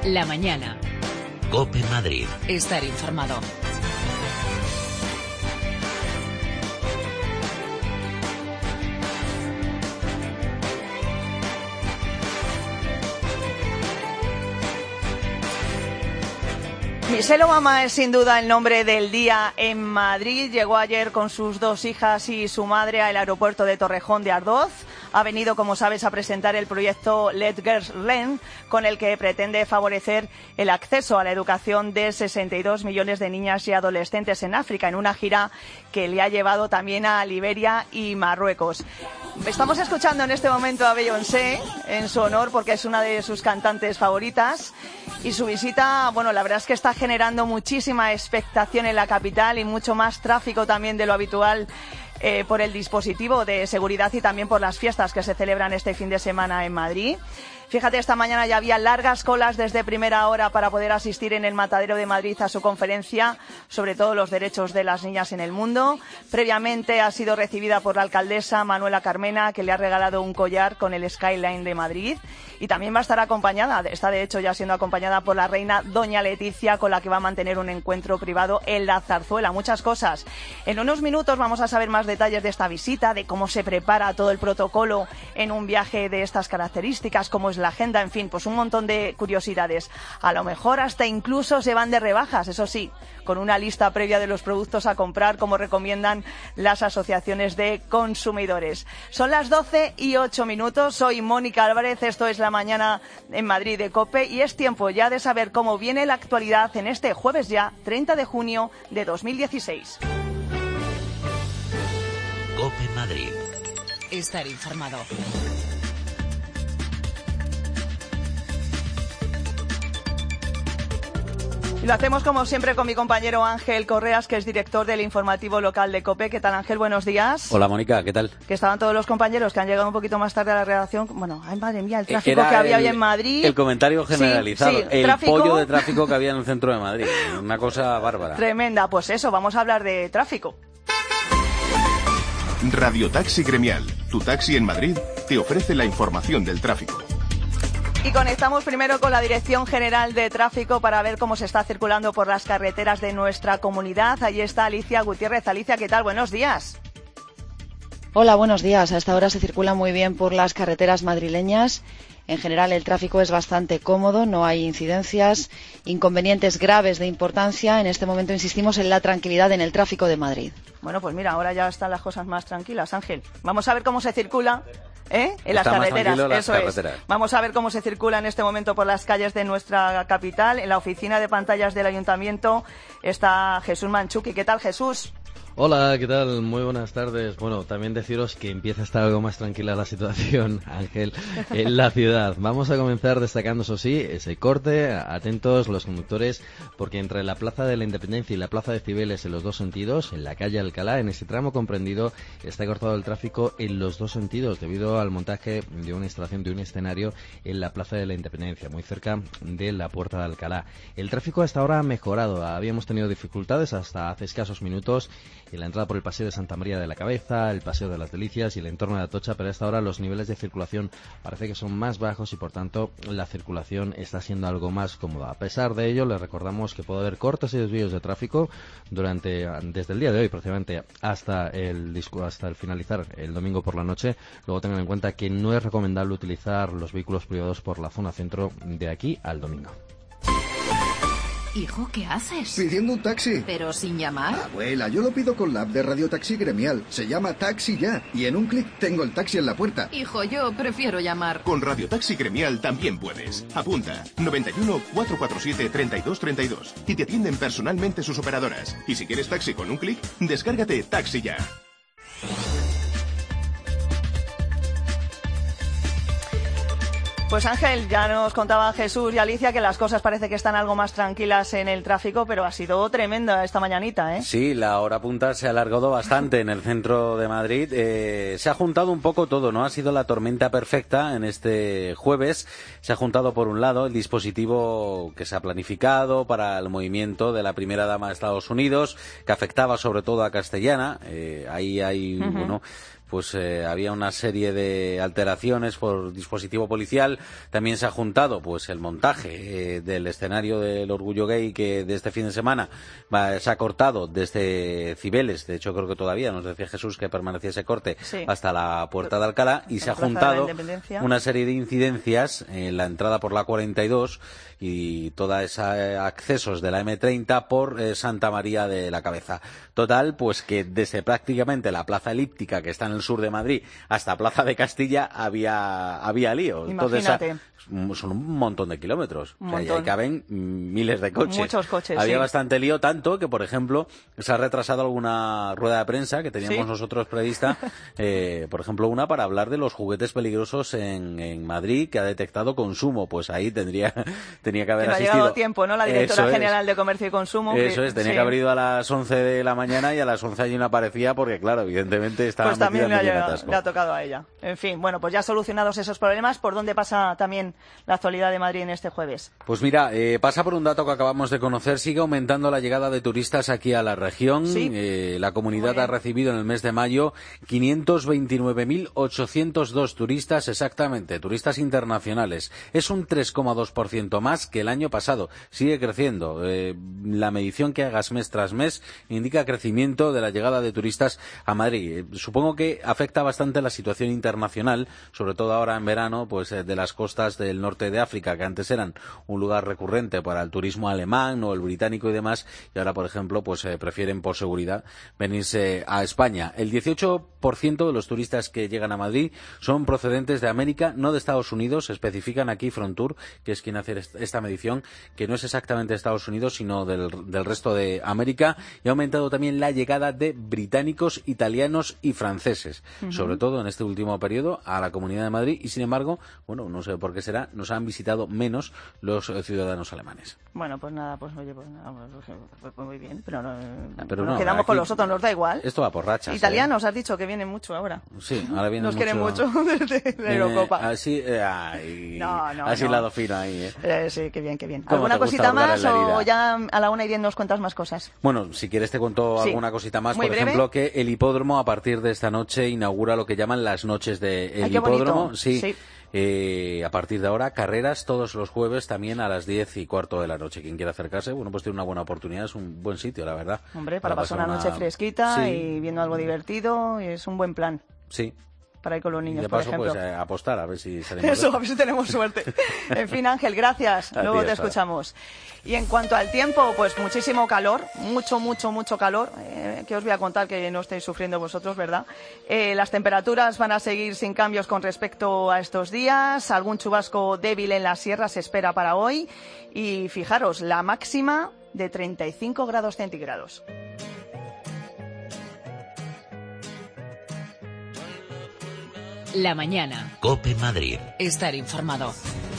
La mañana. COPE Madrid. Estar informado. Michelle Obama es sin duda el nombre del día en Madrid. Llegó ayer con sus dos hijas y su madre al aeropuerto de Torrejón de Ardoz. Ha venido, como sabes, a presentar el proyecto Let Girls Learn, con el que pretende favorecer el acceso a la educación de 62 millones de niñas y adolescentes en África, en una gira que le ha llevado también a Liberia y Marruecos. Estamos escuchando en este momento a Beyoncé en su honor, porque es una de sus cantantes favoritas. Y su visita, bueno, la verdad es que está generando muchísima expectación en la capital y mucho más tráfico también de lo habitual por el dispositivo de seguridad y también por las fiestas que se celebran este fin de semana en Madrid. Fíjate, esta mañana ya había largas colas desde primera hora para poder asistir en el Matadero de Madrid a su conferencia sobre todos los derechos de las niñas en el mundo. Previamente ha sido recibida por la alcaldesa Manuela Carmena, que le ha regalado un collar con el skyline de Madrid. Y también va a estar acompañada, está de hecho ya siendo acompañada por la reina Doña Leticia, con la que va a mantener un encuentro privado en la Zarzuela. Muchas cosas. En unos minutos vamos a saber más detalles de esta visita, de cómo se prepara todo el protocolo en un viaje de estas características, cómo es la agenda, en fin, pues un montón de curiosidades. A lo mejor hasta incluso se van de rebajas, eso sí, con una lista previa de los productos a comprar, como recomiendan las asociaciones de consumidores. Son las 12:08. Soy Mónica Álvarez, esto es La Mañana en Madrid de COPE y es tiempo ya de saber cómo viene la actualidad en este jueves ya, 30 de junio de 2016. COPE Madrid. Estar informado. Y lo hacemos como siempre con mi compañero Ángel Correas, que es director del informativo local de COPE. ¿Qué tal, Ángel? Buenos días. Hola, Mónica, ¿qué tal? Que estaban todos los compañeros que han llegado un poquito más tarde a la redacción. Bueno, ay, madre mía, el tráfico que había hoy en Madrid. El comentario generalizado, sí, el tráfico, pollo de tráfico que había en el centro de Madrid. Una cosa bárbara. Tremenda, pues eso, vamos a hablar de tráfico. Radio Taxi Gremial, tu taxi en Madrid, te ofrece la información del tráfico. Y conectamos primero con la Dirección General de Tráfico para ver cómo se está circulando por las carreteras de nuestra comunidad. Ahí está Alicia Gutiérrez. Alicia, ¿qué tal? Buenos días. Hola, buenos días. A esta hora se circula muy bien por las carreteras madrileñas. En general el tráfico es bastante cómodo, no hay incidencias, inconvenientes graves de importancia. En este momento insistimos en la tranquilidad en el tráfico de Madrid. Bueno, pues mira, ahora ya están las cosas más tranquilas, Ángel. Vamos a ver cómo se circula en las carreteras. Eso es. Vamos a ver cómo se circula en este momento por las calles de nuestra capital. En la oficina de pantallas del Ayuntamiento está Jesús Manchuki. ¿Qué tal, Jesús? Hola, ¿qué tal? Muy buenas tardes. Bueno, también deciros que empieza a estar algo más tranquila la situación, Ángel, en la ciudad. Vamos a comenzar destacando, eso sí, ese corte. Atentos los conductores, porque entre la Plaza de la Independencia y la Plaza de Cibeles en los dos sentidos, en la calle Alcalá, en ese tramo comprendido, está cortado el tráfico en los dos sentidos debido al montaje de una instalación de un escenario en la Plaza de la Independencia, muy cerca de la Puerta de Alcalá. El tráfico hasta ahora ha mejorado. Habíamos tenido dificultades hasta hace escasos minutos en la entrada por el Paseo de Santa María de la Cabeza, el Paseo de las Delicias y el entorno de Atocha, pero a esta hora los niveles de circulación parece que son más bajos y por tanto la circulación está siendo algo más cómoda. A pesar de ello, les recordamos que puede haber cortes y desvíos de tráfico desde el día de hoy prácticamente hasta el finalizar el domingo por la noche. Luego tengan en cuenta que no es recomendable utilizar los vehículos privados por la zona centro de aquí al domingo. Hijo, ¿qué haces? Pidiendo un taxi. ¿Pero sin llamar? Abuela, yo lo pido con la app de Radio Taxi Gremial. Se llama Taxi Ya. Y en un clic tengo el taxi en la puerta. Hijo, yo prefiero llamar. Con Radio Taxi Gremial también puedes. Apunta 91 447 3232 y te atienden personalmente sus operadoras. Y si quieres taxi con un clic, descárgate Taxi Ya. Pues Ángel, ya nos contaba Jesús y Alicia que las cosas parece que están algo más tranquilas en el tráfico, pero ha sido tremenda esta mañanita, ¿eh? Sí, la hora punta se ha alargado bastante en el centro de Madrid. Se ha juntado un poco todo, ¿no? Ha sido la tormenta perfecta en este jueves. Se ha juntado, por un lado, el dispositivo que se ha planificado para el movimiento de la primera dama de Estados Unidos, que afectaba sobre todo a Castellana. Ahí hay, bueno, pues había una serie de alteraciones por dispositivo policial. También se ha juntado pues el montaje del escenario del Orgullo Gay, que de este fin de semana se ha cortado desde Cibeles. De hecho, creo que todavía nos decía Jesús que permanecía ese corte hasta la Puerta de Alcalá, y se ha juntado una serie de incidencias en la entrada por la 42 y todos esos accesos de la M30 por Santa María de la Cabeza. Total, pues que desde prácticamente la Plaza Elíptica, que está en el sur de Madrid, hasta Plaza de Castilla había lío. Imagínate. Entonces, son un montón de kilómetros. O sea, y ahí caben miles de coches. Muchos coches, Había bastante lío, tanto que, por ejemplo, se ha retrasado alguna rueda de prensa que teníamos nosotros prevista, por ejemplo, una para hablar de los juguetes peligrosos en Madrid, que ha detectado consumo. Pues ahí tenía que haber asistido. No ha llegado tiempo, ¿no? La directora general de Comercio y Consumo. Eso es, tenía que haber ido a las 11 de la mañana, y a las 11 allí no aparecía porque, claro, evidentemente estaba pues también metida en atasco. le ha tocado a ella. En fin, bueno, pues ya solucionados esos problemas, ¿por dónde pasa también la actualidad de Madrid en este jueves? Pues mira, pasa por un dato que acabamos de conocer. Sigue aumentando la llegada de turistas aquí a la región. La comunidad ha recibido en el mes de mayo 529.802 turistas, exactamente, turistas internacionales. Es un 3,2% más que el año pasado. Sigue creciendo. La medición que hagas mes tras mes indica crecimiento de la llegada de turistas a Madrid. Supongo que afecta bastante la situación internacional, sobre todo ahora en verano, pues de las costas del norte de África, que antes eran un lugar recurrente para el turismo alemán o el británico y demás, y ahora, por ejemplo, pues prefieren por seguridad venirse a España. El 18% de los turistas que llegan a Madrid son procedentes de América, no de Estados Unidos. Especifican aquí Frontour, que es quien hace esta medición, que no es exactamente de Estados Unidos, sino del resto de América, y ha aumentado también la llegada de británicos, italianos y franceses, sobre todo en este último periodo, a la Comunidad de Madrid, y sin embargo, bueno, no sé por qué será, nos han visitado menos los ciudadanos alemanes. Bueno, pues nada, pues oye, pues nada, pues muy bien, pero nos aquí quedamos con los otros, nos da igual. Esto va por rachas. Italianos, has dicho que vienen mucho ahora. Sí, ahora vienen nos mucho. Nos quieren mucho desde la Eurocopa. Así, así lado fino ahí, sí, qué bien, qué bien. ¿Alguna cosita más o ya a la 1:10 nos cuentas más cosas? Bueno, si quieres te cuento alguna cosita más. Muy por breve. Ejemplo, que el hipódromo a partir de esta noche inaugura lo que llaman las noches del hipódromo. Bonito. Sí. A partir de ahora, carreras todos los jueves también a las 10:15 de la noche. Quien quiera acercarse, bueno, pues tiene una buena oportunidad, es un buen sitio, la verdad. Hombre, para pasar una noche fresquita y viendo algo divertido, es un buen plan. Sí. Para ir con los niños, de paso, por ejemplo. pues apostar, a ver si salimos. Eso, a ver si tenemos suerte. En fin, Ángel, gracias. Luego te escuchamos. Y en cuanto al tiempo, pues muchísimo calor, mucho calor. Que os voy a contar que no estáis sufriendo vosotros, ¿verdad? Las temperaturas van a seguir sin cambios con respecto a estos días. Algún chubasco débil en la sierra se espera para hoy. Y fijaros, la máxima de 35 grados centígrados. La mañana. COPE Madrid. Estar informado.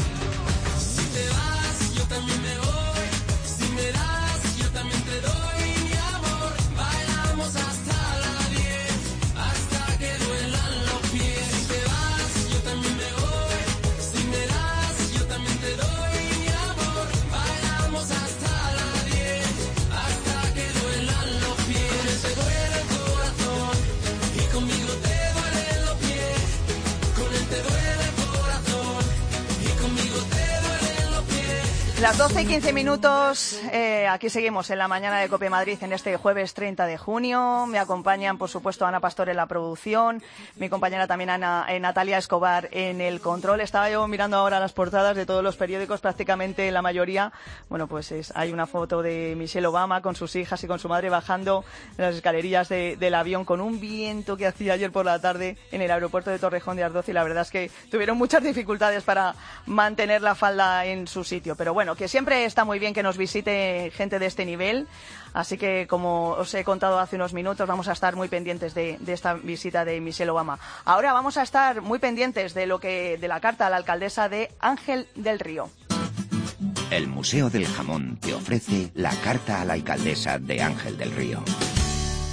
Las 12:15, aquí seguimos en la mañana de COPE Madrid en este jueves 30 de junio. Me acompañan, por supuesto, Ana Pastor en la producción, mi compañera también Natalia Escobar en el control. Estaba yo mirando ahora las portadas de todos los periódicos, prácticamente la mayoría. Bueno, pues hay una foto de Michelle Obama con sus hijas y con su madre bajando las escalerillas del avión con un viento que hacía ayer por la tarde en el aeropuerto de Torrejón de Ardoz, y la verdad es que tuvieron muchas dificultades para mantener la falda en su sitio. Pero bueno, que siempre está muy bien que nos visite gente de este nivel, así que como os he contado hace unos minutos, vamos a estar muy pendientes de esta visita de Michelle Obama. Ahora vamos a estar muy pendientes de la carta a la alcaldesa de Ángel del Río. El Museo del Jamón te ofrece la carta a la alcaldesa de Ángel del Río.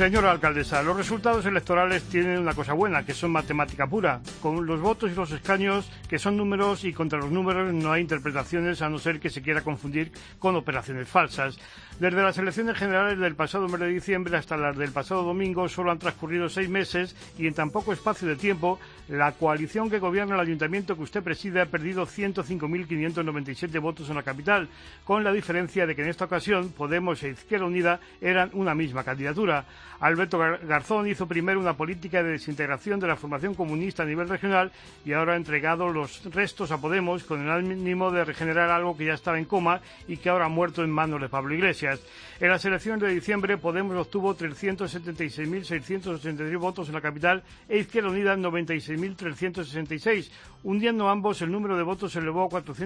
Señora alcaldesa, los resultados electorales tienen una cosa buena, que son matemática pura. Con los votos y los escaños, que son números, y contra los números no hay interpretaciones, a no ser que se quiera confundir con operaciones falsas. Desde las elecciones generales del pasado mes de diciembre hasta las del pasado domingo solo han transcurrido 6 meses y en tan poco espacio de tiempo la coalición que gobierna el ayuntamiento que usted preside ha perdido 105.597 votos en la capital, con la diferencia de que en esta ocasión Podemos e Izquierda Unida eran una misma candidatura. Alberto Garzón hizo primero una política de desintegración de la formación comunista a nivel regional y ahora ha entregado los restos a Podemos con el ánimo de regenerar algo que ya estaba en coma y que ahora ha muerto en manos de Pablo Iglesias. En las elecciones de diciembre, Podemos obtuvo 376.683 votos en la capital e Izquierda Unida 96.366. Hundiendo ambos, el número de votos se elevó a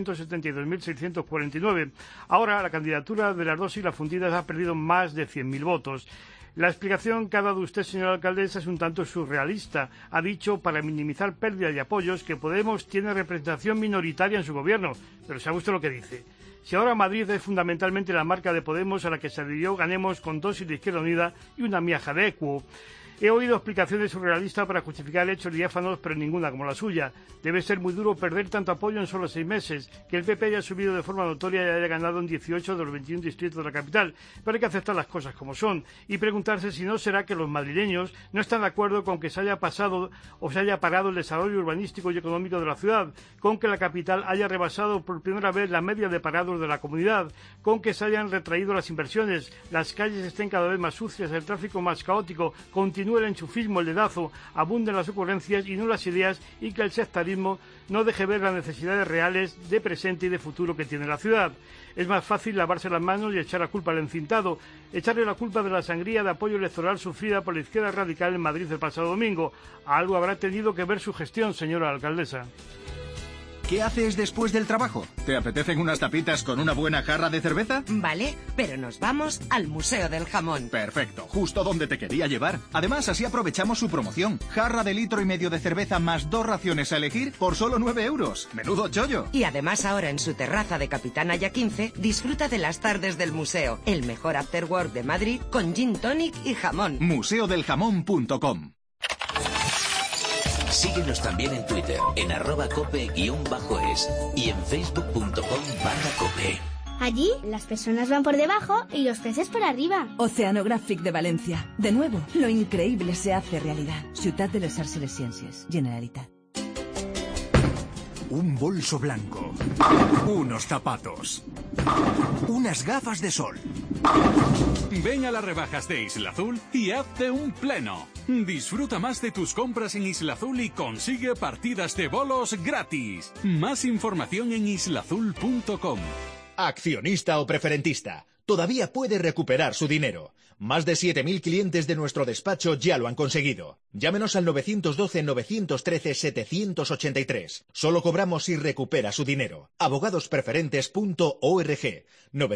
472.649. Ahora, la candidatura de las dos siglas fundidas ha perdido más de 100.000 votos. La explicación que ha dado usted, señora alcaldesa, es un tanto surrealista. Ha dicho, para minimizar pérdidas de apoyos, que Podemos tiene representación minoritaria en su gobierno. Pero ¿sabe usted lo que dice? Si ahora Madrid es fundamentalmente la marca de Podemos a la que se adhirió Ganemos con dosis de Izquierda Unida y una miaja de Equo. He oído explicaciones surrealistas para justificar hechos diáfanos, pero ninguna como la suya. Debe ser muy duro perder tanto apoyo en solo 6 meses, que el PP haya subido de forma notoria y haya ganado en 18 de los 21 distritos de la capital. Pero hay que aceptar las cosas como son y preguntarse si no será que los madrileños no están de acuerdo con que se haya pasado o se haya parado el desarrollo urbanístico y económico de la ciudad, con que la capital haya rebasado por primera vez la media de parados de la comunidad, con que se hayan retraído las inversiones, las calles estén cada vez más sucias, el tráfico más caótico, continúe el enchufismo, el dedazo, abunden las ocurrencias y no las ideas, y que el sectarismo no deje ver las necesidades reales de presente y de futuro que tiene la ciudad. Es más fácil lavarse las manos y echar la culpa al encintado, echarle la culpa de la sangría de apoyo electoral sufrida por la izquierda radical en Madrid el pasado domingo. Algo habrá tenido que ver su gestión, señora alcaldesa. ¿Qué haces después del trabajo? ¿Te apetecen unas tapitas con una buena jarra de cerveza? Vale, pero nos vamos al Museo del Jamón. Perfecto, justo donde te quería llevar. Además, así aprovechamos su promoción. Jarra de 1,5 litros de cerveza más 2 raciones a elegir por solo 9 euros. ¡Menudo chollo! Y además ahora en su terraza de Capitán Aya 15 disfruta de las tardes del museo, el mejor afterwork de Madrid con gin tonic y jamón. museodeljamón.com. Síguenos también en Twitter, en @cope_es y en facebook.com/cope. Allí, las personas van por debajo y los peces por arriba. Oceanographic de Valencia. De nuevo, lo increíble se hace realidad. Ciutat de les Arts i les Ciències. Generalitat. Un bolso blanco. Unos zapatos. Unas gafas de sol. Ven a las rebajas de Isla Azul y hazte un pleno. Disfruta más de tus compras en Isla Azul y consigue partidas de bolos gratis. Más información en islaazul.com. Accionista o preferentista, todavía puede recuperar su dinero. Más de 7.000 clientes de nuestro despacho ya lo han conseguido. Llámenos al 912-913-783. Solo cobramos si recupera su dinero. Abogadospreferentes.org.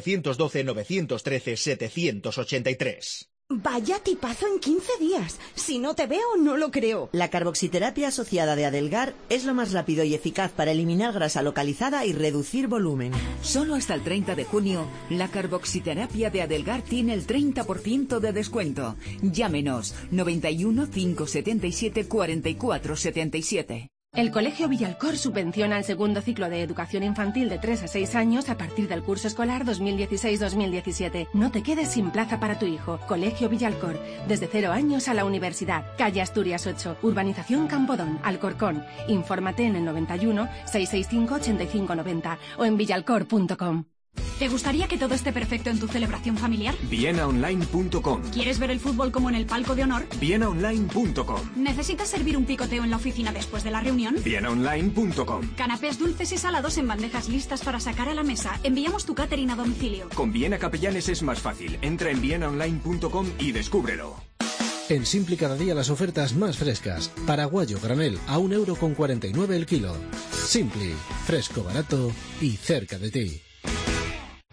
912-913-783. Vaya tipazo en 15 días. Si no te veo, no lo creo. La carboxiterapia asociada de Adelgar es lo más rápido y eficaz para eliminar grasa localizada y reducir volumen. Solo hasta el 30 de junio, la carboxiterapia de Adelgar tiene el 30% de descuento. Llámenos 91 577 44 77. El Colegio Villalcor subvenciona el segundo ciclo de educación infantil de 3 a 6 años a partir del curso escolar 2016-2017. No te quedes sin plaza para tu hijo. Colegio Villalcor, desde 0 años a la universidad. Calle Asturias 8, Urbanización Campodón, Alcorcón. Infórmate en el 91 665 8590 o en villalcor.com. ¿Te gustaría que todo esté perfecto en tu celebración familiar? Vienaonline.com. ¿Quieres ver el fútbol como en el palco de honor? Vienaonline.com. ¿Necesitas servir un picoteo en la oficina después de la reunión? Vienaonline.com. Canapés dulces y salados en bandejas listas para sacar a la mesa. Enviamos tu catering a domicilio. Con Viena Capellanes es más fácil. Entra en vienaonline.com y descúbrelo. En Simpli cada día las ofertas más frescas. Paraguayo granel a 1,49 € el kilo. Simpli, fresco, barato y cerca de ti.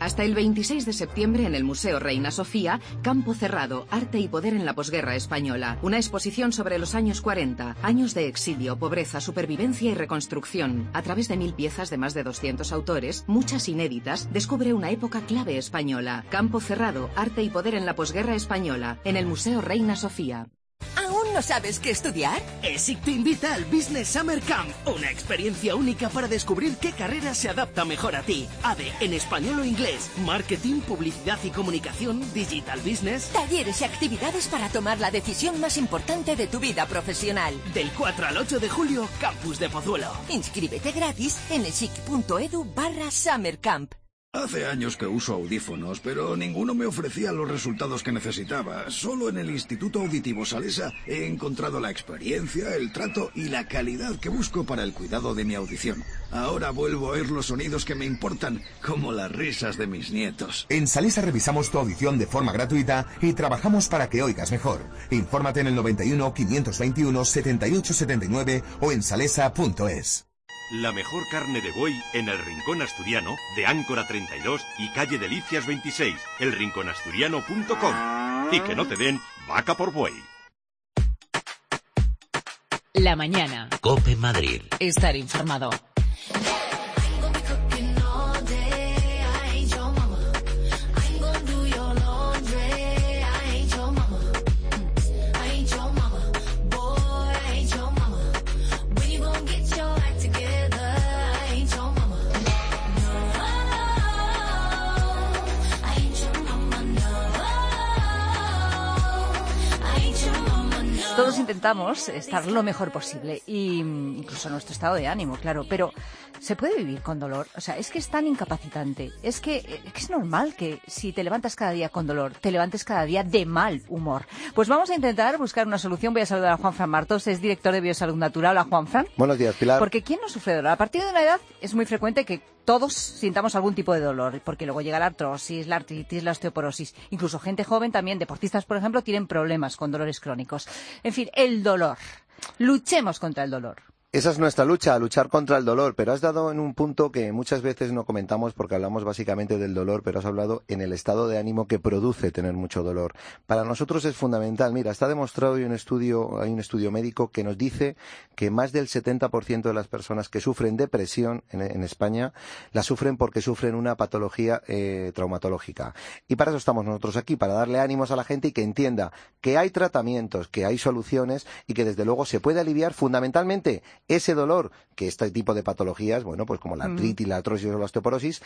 Hasta el 26 de septiembre en el Museo Reina Sofía, Campo Cerrado, Arte y Poder en la Posguerra Española. Una exposición sobre los años 40, años de exilio, pobreza, supervivencia y reconstrucción. A través de 1000 piezas de más de 200 autores, muchas inéditas, descubre una época clave española. Campo Cerrado, Arte y Poder en la Posguerra Española, en el Museo Reina Sofía. ¿Aún no sabes qué estudiar? ESIC te invita al Business Summer Camp, una experiencia única para descubrir qué carrera se adapta mejor a ti. ADE en español o inglés, marketing, publicidad y comunicación, digital business. Talleres y actividades para tomar la decisión más importante de tu vida profesional. Del 4 al 8 de julio, Campus de Pozuelo. Inscríbete gratis en esic.edu/summercamp. Hace años que uso audífonos, pero ninguno me ofrecía los resultados que necesitaba. Solo en el Instituto Auditivo Salesa he encontrado la experiencia, el trato y la calidad que busco para el cuidado de mi audición. Ahora vuelvo a oír los sonidos que me importan, como las risas de mis nietos. En Salesa revisamos tu audición de forma gratuita y trabajamos para que oigas mejor. Infórmate en el 91 521 78 79 o en salesa.es. La mejor carne de buey en el Rincón Asturiano de Áncora 32 y calle Delicias 26, elrinconasturiano.com. Y que no te den vaca por buey. La mañana. COPE Madrid. Estar informado. Todos intentamos estar lo mejor posible, y incluso nuestro estado de ánimo, claro, pero ¿se puede vivir con dolor? O sea, es que es tan incapacitante, es que es normal que si te levantas cada día con dolor, te levantes cada día de mal humor. Pues vamos a intentar buscar una solución. Voy a saludar a Juanfran Martos, es director de Biosalud Natural. Hola, Juanfran. Buenos días, Pilar. Porque ¿quién no sufre de dolor? A partir de una edad es muy frecuente que todos sintamos algún tipo de dolor, porque luego llega la artrosis, la artritis, la osteoporosis. Incluso gente joven también, deportistas, por ejemplo, tienen problemas con dolores crónicos. En fin, el dolor. Luchemos contra el dolor. Esa es nuestra lucha, a luchar contra el dolor, pero has dado en un punto que muchas veces no comentamos porque hablamos básicamente del dolor, pero has hablado en el estado de ánimo que produce tener mucho dolor. Para nosotros es fundamental. Mira, está demostrado, hay un estudio médico que nos dice que más del 70% de las personas que sufren depresión en España la sufren porque sufren una patología traumatológica. Y para eso estamos nosotros aquí, para darle ánimos a la gente y que entienda que hay tratamientos, que hay soluciones y que desde luego se puede aliviar fundamentalmente ese dolor que este tipo de patologías, bueno, pues como la artritis, la artrosis o la osteoporosis,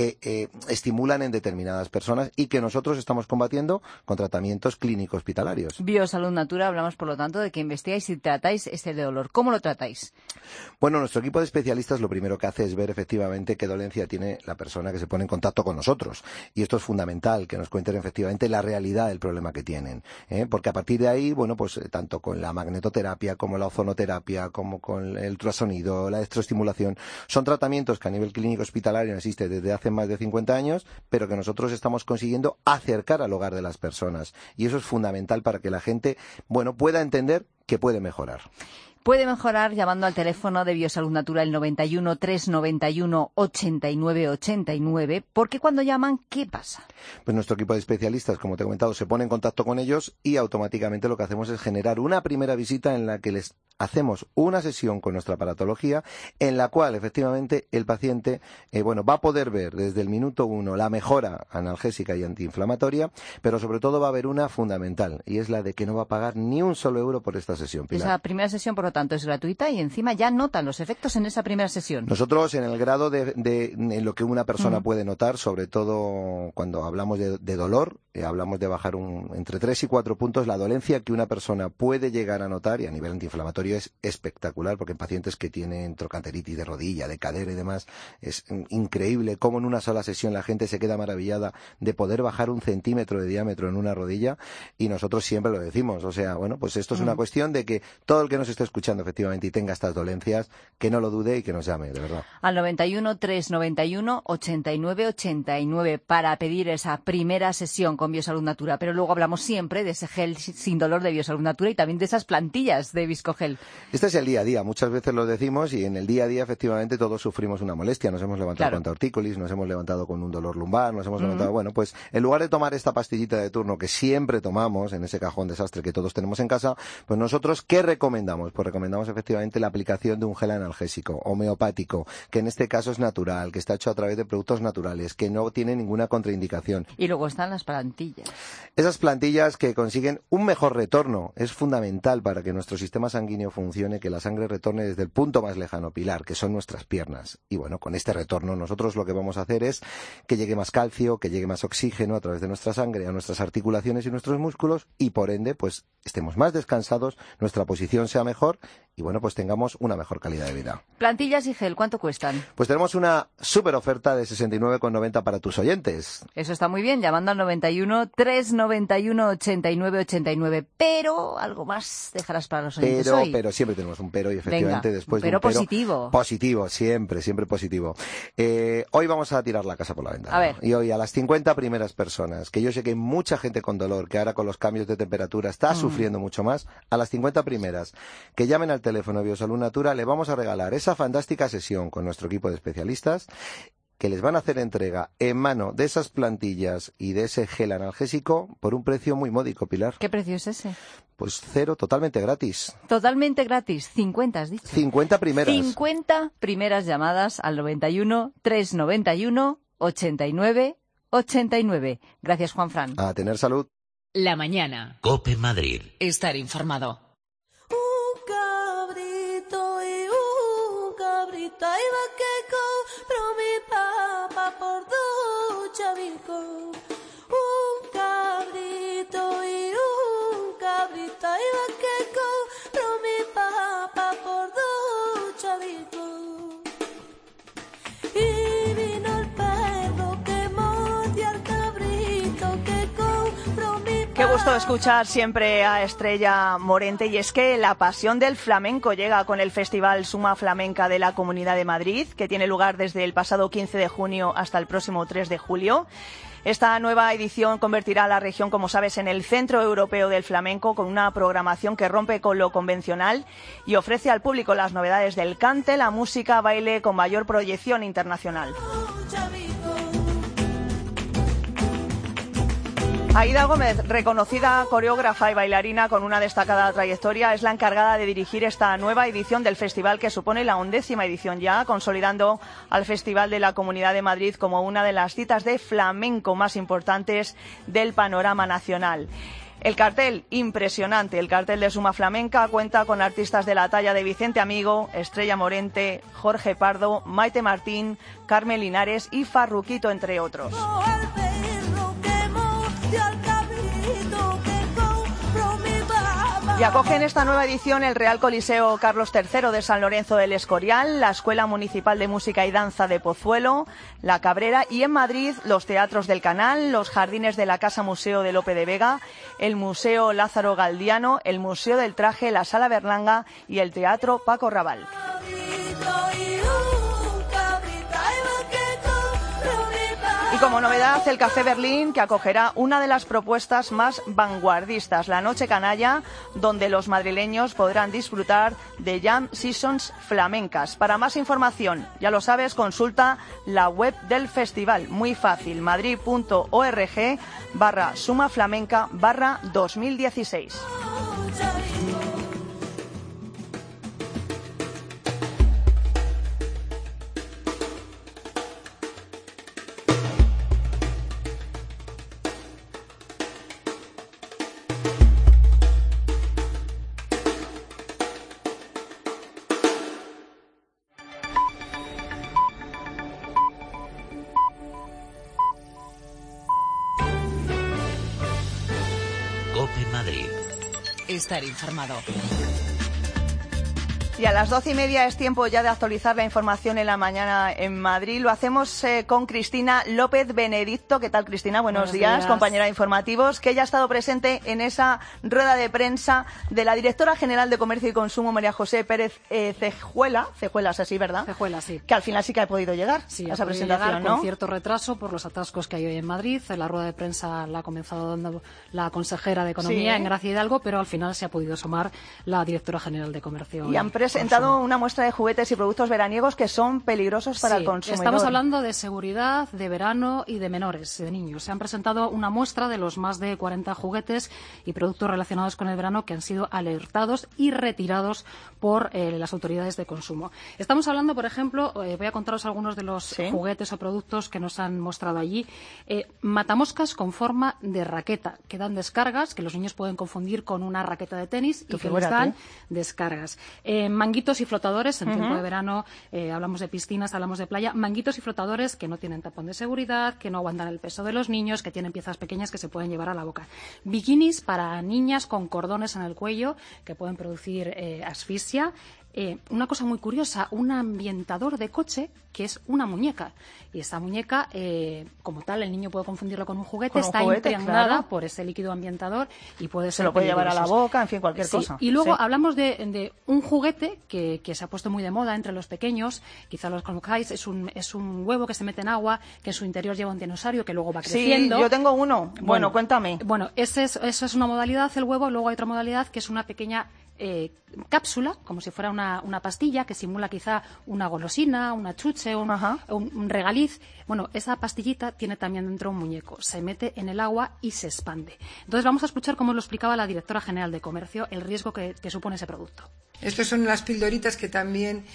estimulan en determinadas personas y que nosotros estamos combatiendo con tratamientos clínicos hospitalarios. Biosalud Natura, hablamos por lo tanto de que investigáis y tratáis este dolor. ¿Cómo lo tratáis? Bueno, nuestro equipo de especialistas lo primero que hace es ver efectivamente qué dolencia tiene la persona que se pone en contacto con nosotros. Y esto es fundamental, que nos cuenten efectivamente la realidad del problema que tienen. Porque a partir de ahí, bueno, pues tanto con la magnetoterapia como la ozonoterapia, como con el ultrasonido, la electroestimulación, son tratamientos que a nivel clínico hospitalario existen desde hace más de 50 años, pero que nosotros estamos consiguiendo acercar al hogar de las personas. Y eso es fundamental para que la gente, bueno, pueda entender que puede mejorar. Puede mejorar llamando al teléfono de Biosalud Natural, el 91 391 89 89, porque cuando llaman, ¿qué pasa? Pues nuestro equipo de especialistas, como te he comentado, se pone en contacto con ellos y automáticamente lo que hacemos es generar una primera visita en la que les hacemos una sesión con nuestra aparatología en la cual efectivamente el paciente va a poder ver desde el minuto 1 la mejora analgésica y antiinflamatoria, pero sobre todo va a haber una fundamental y es la de que no va a pagar ni un solo euro por esta sesión, Pilar. Esa primera sesión, por lo tanto, es gratuita y encima ya notan los efectos en esa primera sesión. Nosotros, en el grado de lo que una persona puede notar, sobre todo cuando hablamos de dolor, hablamos de bajar entre 3 y 4 puntos la dolencia que una persona puede llegar a notar, y a nivel antiinflamatorio es espectacular, porque en pacientes que tienen trochanteritis de rodilla, de cadera y demás, es increíble cómo en una sola sesión la gente se queda maravillada de poder bajar 1 centímetro de diámetro en una rodilla, y nosotros siempre lo decimos. O sea, bueno, pues esto es una cuestión de que todo el que nos esté escuchando escuchando efectivamente y tenga estas dolencias, que no lo dude y que nos llame, de verdad. Al 91 391 89 89 para pedir esa primera sesión con Biosalud Natura. Pero luego hablamos siempre de ese gel sin dolor de Biosalud Natura y también de esas plantillas de Viscogel. Este es el día a día. Muchas veces lo decimos y en el día a día efectivamente todos sufrimos una molestia. Nos hemos levantado con tortícolis, nos hemos levantado con un dolor lumbar, nos hemos levantado... Bueno, pues en lugar de tomar esta pastillita de turno que siempre tomamos en ese cajón desastre que todos tenemos en casa, pues nosotros, ¿qué recomendamos? Pues recomendamos efectivamente la aplicación de un gel analgésico homeopático, que en este caso es natural, que está hecho a través de productos naturales, que no tiene ninguna contraindicación. Y luego están las plantillas. Esas plantillas que consiguen un mejor retorno. Es fundamental para que nuestro sistema sanguíneo funcione, que la sangre retorne desde el punto más lejano, Pilar, que son nuestras piernas. Y bueno, con este retorno nosotros lo que vamos a hacer es que llegue más calcio, que llegue más oxígeno a través de nuestra sangre a nuestras articulaciones y nuestros músculos y por ende pues estemos más descansados, nuestra posición sea mejor y bueno, pues tengamos una mejor calidad de vida. Plantillas y gel, ¿cuánto cuestan? Pues tenemos una súper oferta de 69,90 para tus oyentes. Eso está muy bien, llamando al 91 391 89 89. Pero algo más dejarás para los oyentes hoy. Pero siempre tenemos un pero y efectivamente Venga, después un pero de un pero positivo. Positivo, siempre positivo. Hoy vamos a tirar la casa por la ventana. A ver. Y hoy a las 50 primeras personas, que yo sé que hay mucha gente con dolor, que ahora con los cambios de temperatura está sufriendo mucho más, a las 50 primeras que llamen al teléfono de Biosalud Natura, le vamos a regalar esa fantástica sesión con nuestro equipo de especialistas que les van a hacer entrega en mano de esas plantillas y de ese gel analgésico por un precio muy módico, Pilar. ¿Qué precio es ese? Pues 0, totalmente gratis. Totalmente gratis, 50 has dicho. 50 primeras. 50 primeras llamadas al 91 391 89 89. Gracias, Juanfran. A tener salud. La mañana. COPE Madrid. Estar informado. Iba que compró mi papá por $2 un cabrito y un cabrito iba que compró mi papá por $2 y vino el perro que mordió al cabrito que compró mi papá. Qué gusto escuchar siempre a Estrella Morente, y es que la pasión del flamenco llega con el Festival Suma Flamenca de la Comunidad de Madrid, que tiene lugar desde el pasado 15 de junio hasta el próximo 3 de julio. Esta nueva edición convertirá a la región, como sabes, en el Centro Europeo del Flamenco, con una programación que rompe con lo convencional y ofrece al público las novedades del cante, la música, baile con mayor proyección internacional. Aida Gómez, reconocida coreógrafa y bailarina con una destacada trayectoria, es la encargada de dirigir esta nueva edición del festival, que supone la 11ª edición ya, consolidando al Festival de la Comunidad de Madrid como una de las citas de flamenco más importantes del panorama nacional. El cartel, impresionante, el cartel de Suma Flamenca cuenta con artistas de la talla de Vicente Amigo, Estrella Morente, Jorge Pardo, Maite Martín, Carmen Linares y Farruquito, entre otros. Y acoge en esta nueva edición el Real Coliseo Carlos III de San Lorenzo del Escorial, la Escuela Municipal de Música y Danza de Pozuelo, La Cabrera, y en Madrid los Teatros del Canal, los Jardines de la Casa Museo de Lope de Vega, el Museo Lázaro Galdiano, el Museo del Traje, la Sala Berlanga y el Teatro Paco Raval. Y como novedad, el Café Berlín, que acogerá una de las propuestas más vanguardistas, la Noche Canalla, donde los madrileños podrán disfrutar de Jam Seasons flamencas. Para más información, ya lo sabes, consulta la web del festival. Muy fácil, madrid.org/sumaflamenca/2016. COPE Madrid. Estar informado. Y a las 12:30 es tiempo ya de actualizar la información en la mañana en Madrid. Lo hacemos con Cristina López Benedicto. ¿Qué tal, Cristina? Buenos días, compañera de informativos, que ya ha estado presente en esa rueda de prensa de la directora general de Comercio y Consumo, María José Pérez Cejuela. Cejuela, es así, ¿verdad? Cejuela, sí. Que al final sí que ha podido llegar sí, a esa presentación, ¿no? Con cierto retraso por los atascos que hay hoy en Madrid. La rueda de prensa la ha comenzado dando la consejera de Economía, Engracia Hidalgo, pero al final se ha podido sumar la directora general de Comercio. Y han presentado una muestra de juguetes y productos veraniegos que son peligrosos para el consumidor. Estamos hablando de seguridad, de verano y de menores, de niños. Se han presentado una muestra de los más de 40 juguetes y productos relacionados con el verano que han sido alertados y retirados por las autoridades de consumo. Estamos hablando, por ejemplo, voy a contaros algunos de los juguetes o productos que nos han mostrado allí. Matamoscas con forma de raqueta, que dan descargas, que los niños pueden confundir con una raqueta de tenis y que les dan descargas. Manguitos y flotadores, en tiempo de verano, hablamos de piscinas, hablamos de playa, manguitos y flotadores que no tienen tapón de seguridad, que no aguantan el peso de los niños, que tienen piezas pequeñas que se pueden llevar a la boca. Bikinis para niñas con cordones en el cuello que pueden producir asfixia. Una cosa muy curiosa, un ambientador de coche que es una muñeca. Y esta muñeca, como tal, el niño puede confundirlo con un juguete, está impregnada por ese líquido ambientador y puede ser se lo puede llevar a la boca, en fin, cualquier cosa. Y luego hablamos de un juguete que se ha puesto muy de moda entre los pequeños, quizá los conozcáis, es un huevo que se mete en agua, que en su interior lleva un dinosaurio que luego va creciendo. Sí, yo tengo uno. Bueno, cuéntame. Bueno, eso es una modalidad, el huevo. Luego hay otra modalidad que es una pequeña cápsula, como si fuera una pastilla que simula quizá una golosina, una chuche, un regaliz. Bueno, esa pastillita tiene también dentro un muñeco. Se mete en el agua y se expande. Entonces vamos a escuchar cómo lo explicaba la directora general de Comercio, el riesgo que supone ese producto. Estos son las pildoritas que también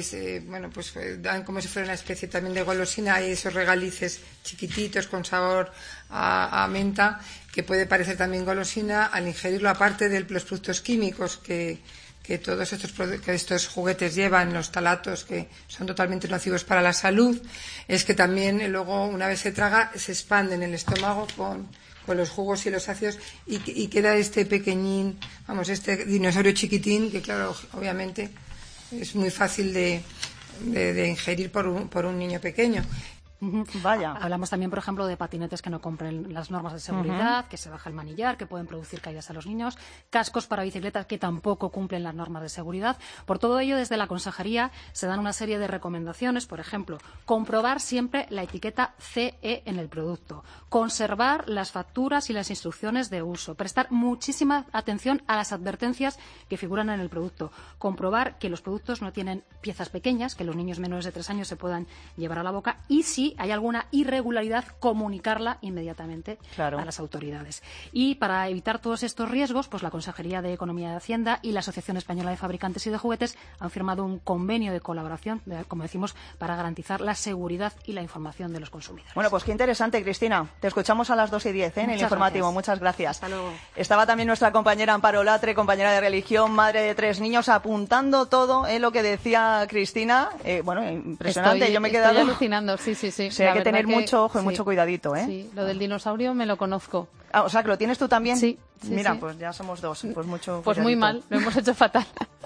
dan como si fuera una especie también de golosina. Hay esos regalices chiquititos con sabor a menta que puede parecer también golosina al ingerirlo, aparte de los productos químicos que todos estos juguetes llevan, los talatos que son totalmente nocivos para la salud. Es que también luego, una vez se traga, se expande en el estómago con los jugos y los ácidos y queda este pequeñín, este dinosaurio chiquitín que, claro, obviamente es muy fácil de ingerir por un niño pequeño. Vaya. Hablamos también, por ejemplo, de patinetes que no cumplen las normas de seguridad, que se baja el manillar, que pueden producir caídas a los niños, cascos para bicicletas que tampoco cumplen las normas de seguridad. Por todo ello, desde la Consejería se dan una serie de recomendaciones, por ejemplo, comprobar siempre la etiqueta CE en el producto, conservar las facturas y las instrucciones de uso, prestar muchísima atención a las advertencias que figuran en el producto, comprobar que los productos no tienen piezas pequeñas, que los niños menores de 3 años se puedan llevar a la boca, y si hay alguna irregularidad, comunicarla inmediatamente a las autoridades. Y para evitar todos estos riesgos, pues la Consejería de Economía y Hacienda y la Asociación Española de Fabricantes y de Juguetes han firmado un convenio de colaboración, como decimos, para garantizar la seguridad y la información de los consumidores. Bueno, pues qué interesante, Cristina. Te escuchamos a las 2:10 en el informativo. Gracias. Muchas gracias. Hasta luego. Estaba también nuestra compañera Amparo Latre, compañera de religión, madre de 3 niños, apuntando todo lo que decía Cristina. Impresionante. Yo me he quedado estoy alucinando, sí. O sea, hay que tener mucho ojo y mucho cuidadito, ¿eh? Sí, lo del dinosaurio me lo conozco. Ah, o sea, que lo tienes tú también. Sí. Mira, pues ya somos 2. Pues mucho Pues cuidadito. muy mal, lo hemos hecho fatal.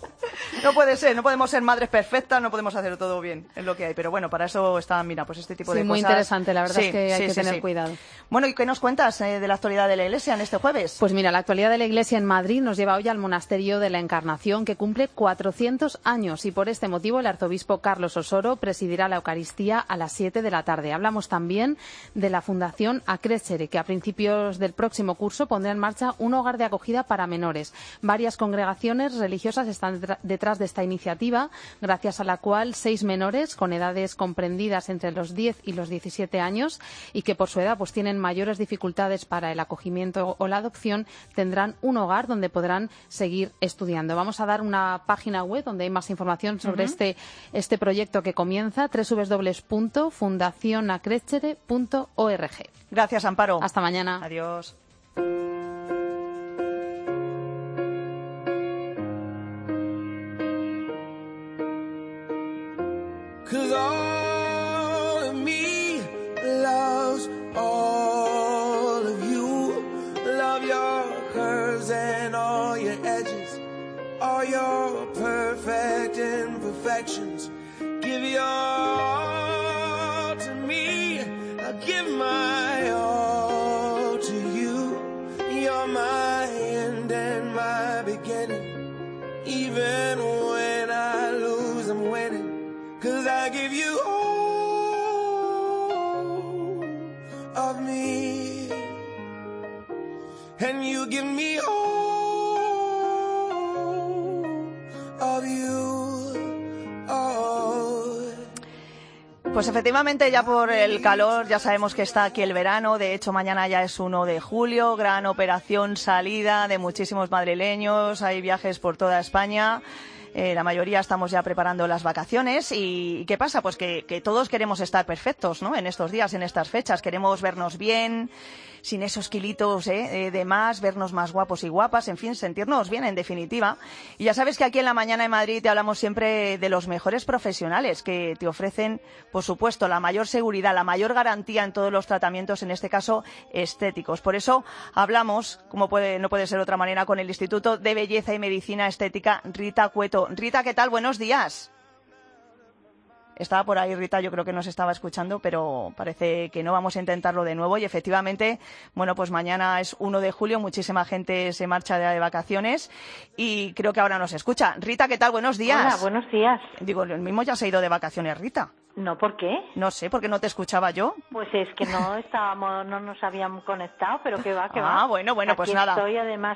No puede ser, no podemos ser madres perfectas, no podemos hacer todo bien, es lo que hay. Pero bueno, para eso está, pues este tipo de cosas. Sí, muy interesante, la verdad es que hay que tener cuidado. Bueno, ¿y qué nos cuentas de la actualidad de la Iglesia en este jueves? Pues mira, la actualidad de la Iglesia en Madrid nos lleva hoy al Monasterio de la Encarnación, que cumple 400 años, y por este motivo el arzobispo Carlos Osoro presidirá la Eucaristía a las 7 de la tarde. Hablamos también de la Fundación Acrescere, que a principios del próximo curso pondrá en marcha un hogar de acogida para menores. Varias congregaciones religiosas están detrás de esta iniciativa, gracias a la cual 6 menores con edades comprendidas entre los 10 y los 17 años y que por su edad pues tienen mayores dificultades para el acogimiento o la adopción, tendrán un hogar donde podrán seguir estudiando. Vamos a dar una página web donde hay más información sobre este proyecto que comienza, www.fundacionacrescere.org. Gracias, Amparo. Hasta mañana. Adiós. Cause all of me loves all of you. Love your curves and all your edges, all your perfect imperfections. Give your all to me, I'll give my all to you. You're my end and my beginning. Even when I lose, I'm winning. 'Cause I give you all of me, and you give me all of you. Pues efectivamente, ya por el calor, ya sabemos que está aquí el verano. De hecho, mañana ya es 1 de julio, gran operación salida de muchísimos madrileños. Hay viajes por toda España. La mayoría estamos ya preparando las vacaciones. ¿Y qué pasa? Pues que todos queremos estar perfectos, ¿no? En estos días, en estas fechas. Queremos vernos bien, sin esos kilitos de más, vernos más guapos y guapas, en fin, sentirnos bien, en definitiva. Y ya sabes que aquí en La Mañana de Madrid te hablamos siempre de los mejores profesionales que te ofrecen, por supuesto, la mayor seguridad, la mayor garantía en todos los tratamientos, en este caso estéticos. Por eso hablamos, no puede ser de otra manera, con el Instituto de Belleza y Medicina Estética Rita Cueto. Rita, ¿qué tal? Buenos días. Estaba por ahí Rita, yo creo que nos estaba escuchando, pero parece que no. Vamos a intentarlo de nuevo. Y efectivamente, bueno, pues mañana es 1 de julio, muchísima gente se marcha de vacaciones y creo que ahora nos escucha. Rita, ¿qué tal? Buenos días. Hola, buenos días. Digo, el mismo ya se ha ido de vacaciones, Rita. No, ¿por qué? No sé, ¿por qué no te escuchaba yo? Pues es que no nos habíamos conectado, pero que va, que va. Ah, bueno, Aquí pues nada. Estoy además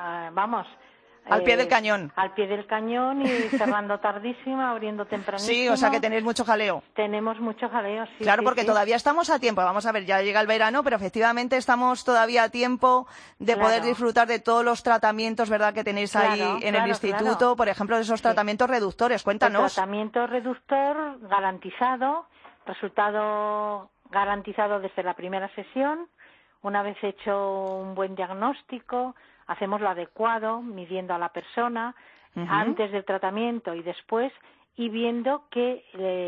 al pie del cañón. Al pie del cañón y cerrando tardísima, abriendo tempranísimo. Sí, o sea que tenéis mucho jaleo. Tenemos mucho jaleo, sí. Claro, sí, porque sí. todavía estamos a tiempo. Vamos a ver, ya llega el verano, pero efectivamente estamos todavía a tiempo de poder disfrutar de todos los tratamientos, ¿verdad?, que tenéis ahí en el instituto. Claro. Por ejemplo, de esos tratamientos reductores. Cuéntanos. El tratamiento reductor garantizado, resultado garantizado desde la primera sesión. Una vez hecho un buen diagnóstico, hacemos lo adecuado, midiendo a la persona antes del tratamiento y después, y viendo que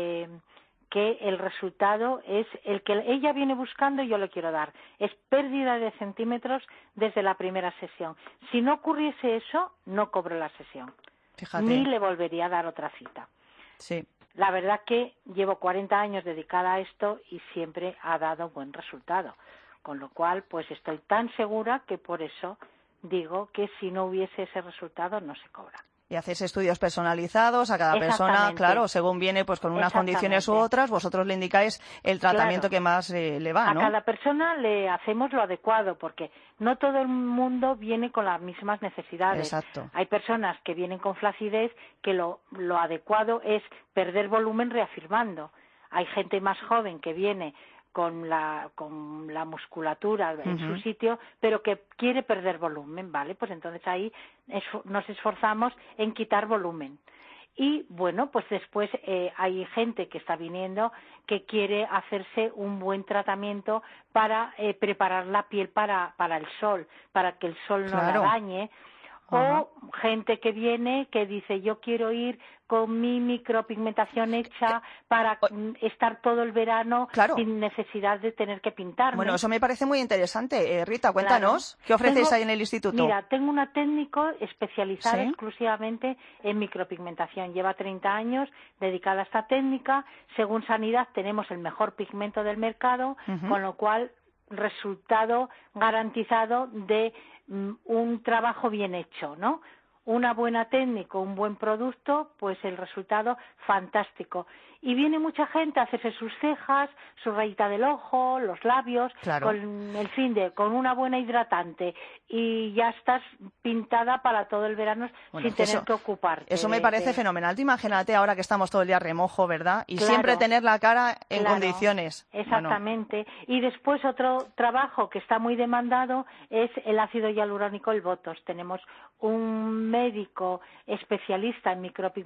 el resultado es el que ella viene buscando y yo le quiero dar. Es pérdida de centímetros desde la primera sesión. Si no ocurriese eso, no cobro la sesión. Fíjate. Ni le volvería a dar otra cita. Sí. La verdad que llevo 40 años dedicada a esto y siempre ha dado buen resultado. Con lo cual, pues estoy tan segura que por eso digo que si no hubiese ese resultado no se cobra. Y hacéis estudios personalizados a cada persona, claro, según viene pues con unas condiciones u otras, vosotros le indicáis el tratamiento que más le va, ¿no? A cada persona le hacemos lo adecuado, porque no todo el mundo viene con las mismas necesidades. Exacto. Hay personas que vienen con flacidez, que lo adecuado es perder volumen reafirmando. Hay gente más joven que viene con la musculatura en su sitio, pero que quiere perder volumen, ¿vale? Pues entonces ahí nos esforzamos en quitar volumen. Y bueno, pues después hay gente que está viniendo que quiere hacerse un buen tratamiento para preparar la piel para el sol, para que el sol no la dañe. O gente que viene que dice, yo quiero ir con mi micropigmentación hecha para estar todo el verano sin necesidad de tener que pintarme. Bueno, eso me parece muy interesante. Rita, cuéntanos, ¿qué ofrecéis ahí en el instituto? Mira, tengo una técnico especializada exclusivamente en micropigmentación. Lleva 30 años dedicada a esta técnica. Según Sanidad, tenemos el mejor pigmento del mercado, con lo cual resultado garantizado de un trabajo bien hecho, ¿no? Una buena técnica, un buen producto, pues el resultado fantástico. Y viene mucha gente a hacerse sus cejas, su rayita del ojo, los labios, con el fin de, con una buena hidratante, y ya estás pintada para todo el verano sin tener que ocuparte. Eso me parece fenomenal. Te imagínate ahora que estamos todo el día remojo, ¿verdad? Y siempre tener la cara en condiciones. Exactamente. Y después otro trabajo que está muy demandado es el ácido hialurónico, el Botox. Tenemos un médico especialista en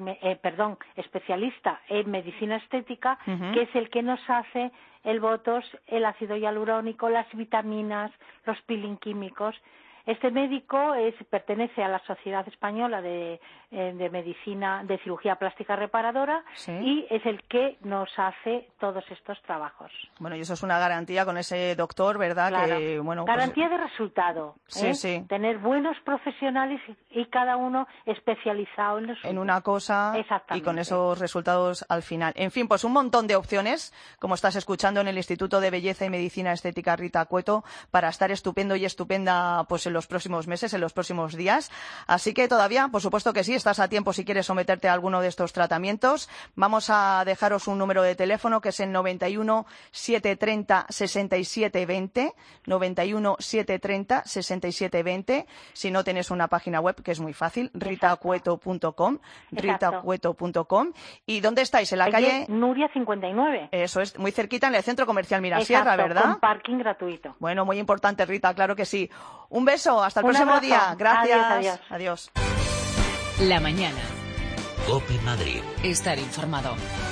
especialista en medicina estética, que es el que nos hace el Botox, el ácido hialurónico, las vitaminas, los peeling químicos. Este médico pertenece a la Sociedad Española de Medicina, de Cirugía Plástica Reparadora, y es el que nos hace todos estos trabajos. Bueno, y eso es una garantía con ese doctor, ¿verdad? Claro. Que, bueno, garantía de resultado. Sí. Tener buenos profesionales y cada uno especializado en lo suyo. En una cosa y con esos resultados al final. En fin, pues un montón de opciones, como estás escuchando en el Instituto de Belleza y Medicina Estética Rita Cueto, para estar estupendo y estupenda pues en los próximos meses, en los próximos días. Así que todavía, por supuesto que sí, estás a tiempo si quieres someterte a alguno de estos tratamientos. Vamos a dejaros un número de teléfono que es el 91 730 67 20, 91 730 67 20. Si no tienes una página web, que es muy fácil, ritacueto.com, ritacueto.com. ¿Y dónde estáis? En la calle Nuria 59. Eso es, muy cerquita en el Centro Comercial Mirasierra, ¿verdad? Con parking gratuito. Bueno, muy importante, Rita, claro que sí. Un beso, hasta el próximo día. Gracias. Adiós. La mañana. COPE Madrid. Estar informado.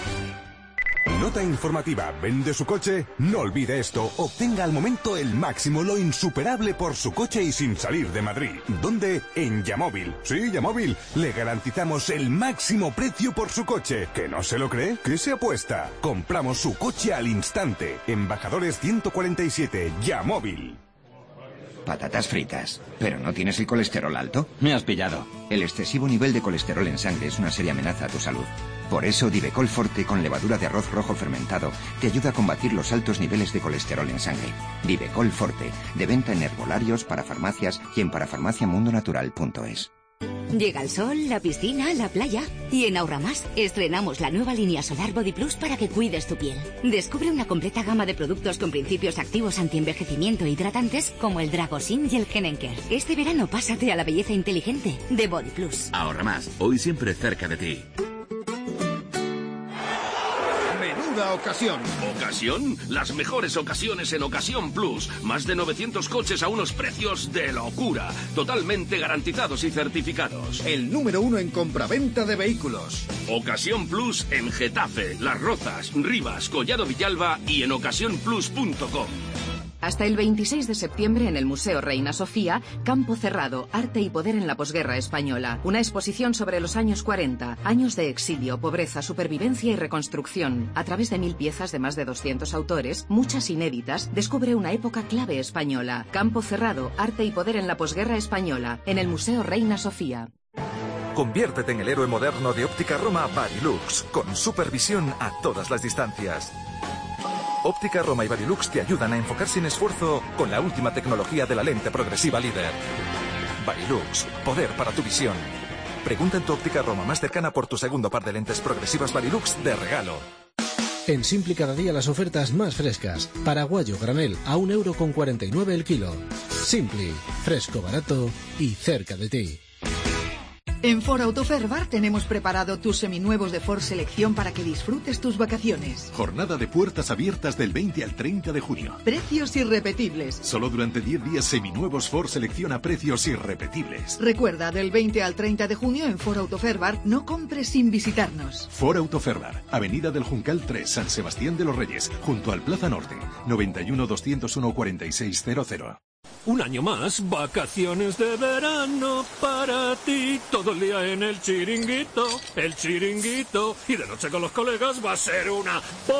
Nota informativa. ¿Vende su coche? No olvide esto. Obtenga al momento el máximo, lo insuperable por su coche y sin salir de Madrid. ¿Dónde? En Yamóvil. Sí, Yamóvil. Le garantizamos el máximo precio por su coche. ¿Que no se lo cree? ¿Qué se apuesta? Compramos su coche al instante. Embajadores 147. Yamóvil. Patatas fritas. ¿Pero no tienes el colesterol alto? Me has pillado. El excesivo nivel de colesterol en sangre es una seria amenaza a tu salud. Por eso Divecol Forte con levadura de arroz rojo fermentado te ayuda a combatir los altos niveles de colesterol en sangre. Divecol Forte, de venta en herbolarios, parafarmacias y en parafarmaciamundonatural.es. Llega el sol, la piscina, la playa. Y en Ahorramás estrenamos la nueva línea Solar Body Plus para que cuides tu piel. Descubre una completa gama de productos con principios activos antienvejecimiento e hidratantes como el Dragosin y el Genenker. Este verano pásate a la belleza inteligente de Body Plus. Ahorramás, hoy siempre cerca de ti. Ocasión. ¿Ocasión? Las mejores ocasiones en Ocasión Plus. Más de 900 coches a unos precios de locura. Totalmente garantizados y certificados. El número 1 en compraventa de vehículos. Ocasión Plus en Getafe, Las Rozas, Rivas, Collado Villalba y en ocasiónplus.com. Hasta el 26 de septiembre en el Museo Reina Sofía, Campo Cerrado, Arte y Poder en la Posguerra Española. Una exposición sobre los años 40, años de exilio, pobreza, supervivencia y reconstrucción. A través de 1000 piezas de más de 200 autores, muchas inéditas, descubre una época clave española. Campo Cerrado, Arte y Poder en la Posguerra Española, en el Museo Reina Sofía. Conviértete en el héroe moderno de Óptica Roma Varilux, con supervisión a todas las distancias. Óptica Roma y Varilux te ayudan a enfocar sin esfuerzo con la última tecnología de la lente progresiva líder. Varilux, poder para tu visión. Pregunta en tu Óptica Roma más cercana por tu segundo par de lentes progresivas Varilux de regalo. En Simpli cada día las ofertas más frescas. Paraguayo granel a 1,49 € el kilo. Simpli, fresco, barato y cerca de ti. En Ford Autoferbar tenemos preparado tus seminuevos de Ford Selección para que disfrutes tus vacaciones. Jornada de puertas abiertas del 20 al 30 de junio. Precios irrepetibles. Solo durante 10 días seminuevos Ford Selección a precios irrepetibles. Recuerda, del 20 al 30 de junio en Ford Autoferbar no compres sin visitarnos. Ford Autoferbar, Avenida del Juncal 3, San Sebastián de los Reyes, junto al Plaza Norte, 91 201 4600. Un año más, vacaciones de verano para ti. Todo el día en el chiringuito, y de noche con los colegas va a ser una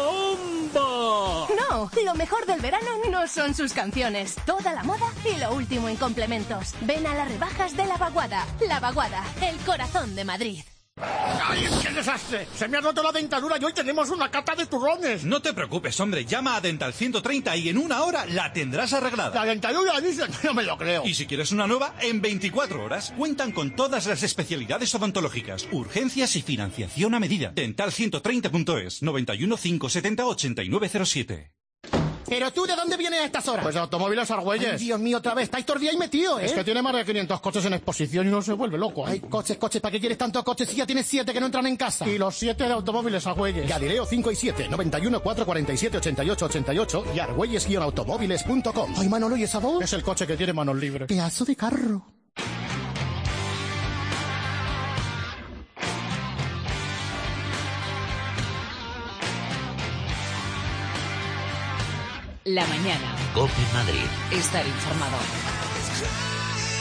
bomba. No, lo mejor del verano no son sus canciones, toda la moda y lo último en complementos. Ven a las rebajas de La Vaguada. La Vaguada, el corazón de Madrid. ¡Ay, qué desastre! ¡Se me ha roto la dentadura y hoy tenemos una cata de turrones! No te preocupes, hombre. Llama a Dental 130 y en una hora la tendrás arreglada. ¿La dentadura, dicen? No me lo creo. Y si quieres una nueva, en 24 horas. Cuentan con todas las especialidades odontológicas, urgencias y financiación a medida. Dental130.es, 91 570 8907. ¿Pero tú de dónde vienes a estas horas? Pues de Automóviles Argüelles. Ay, Dios mío, otra vez. Estáis todo el día ahí metido, ¿eh? Es que tiene más de 500 coches en exposición y no se vuelve loco. Ay, coches. ¿Para qué quieres tantos coches si ya tienes 7 que no entran en casa? Y los 7 de Automóviles Argüelles. Galileo 5 y 7, 91 447 88 88 y argüelles-automóviles.com. Ay, Manolo, ¿y esa voz? Es el coche que tiene manos libres. Pedazo de carro. La mañana. COPE Madrid. Estar informado.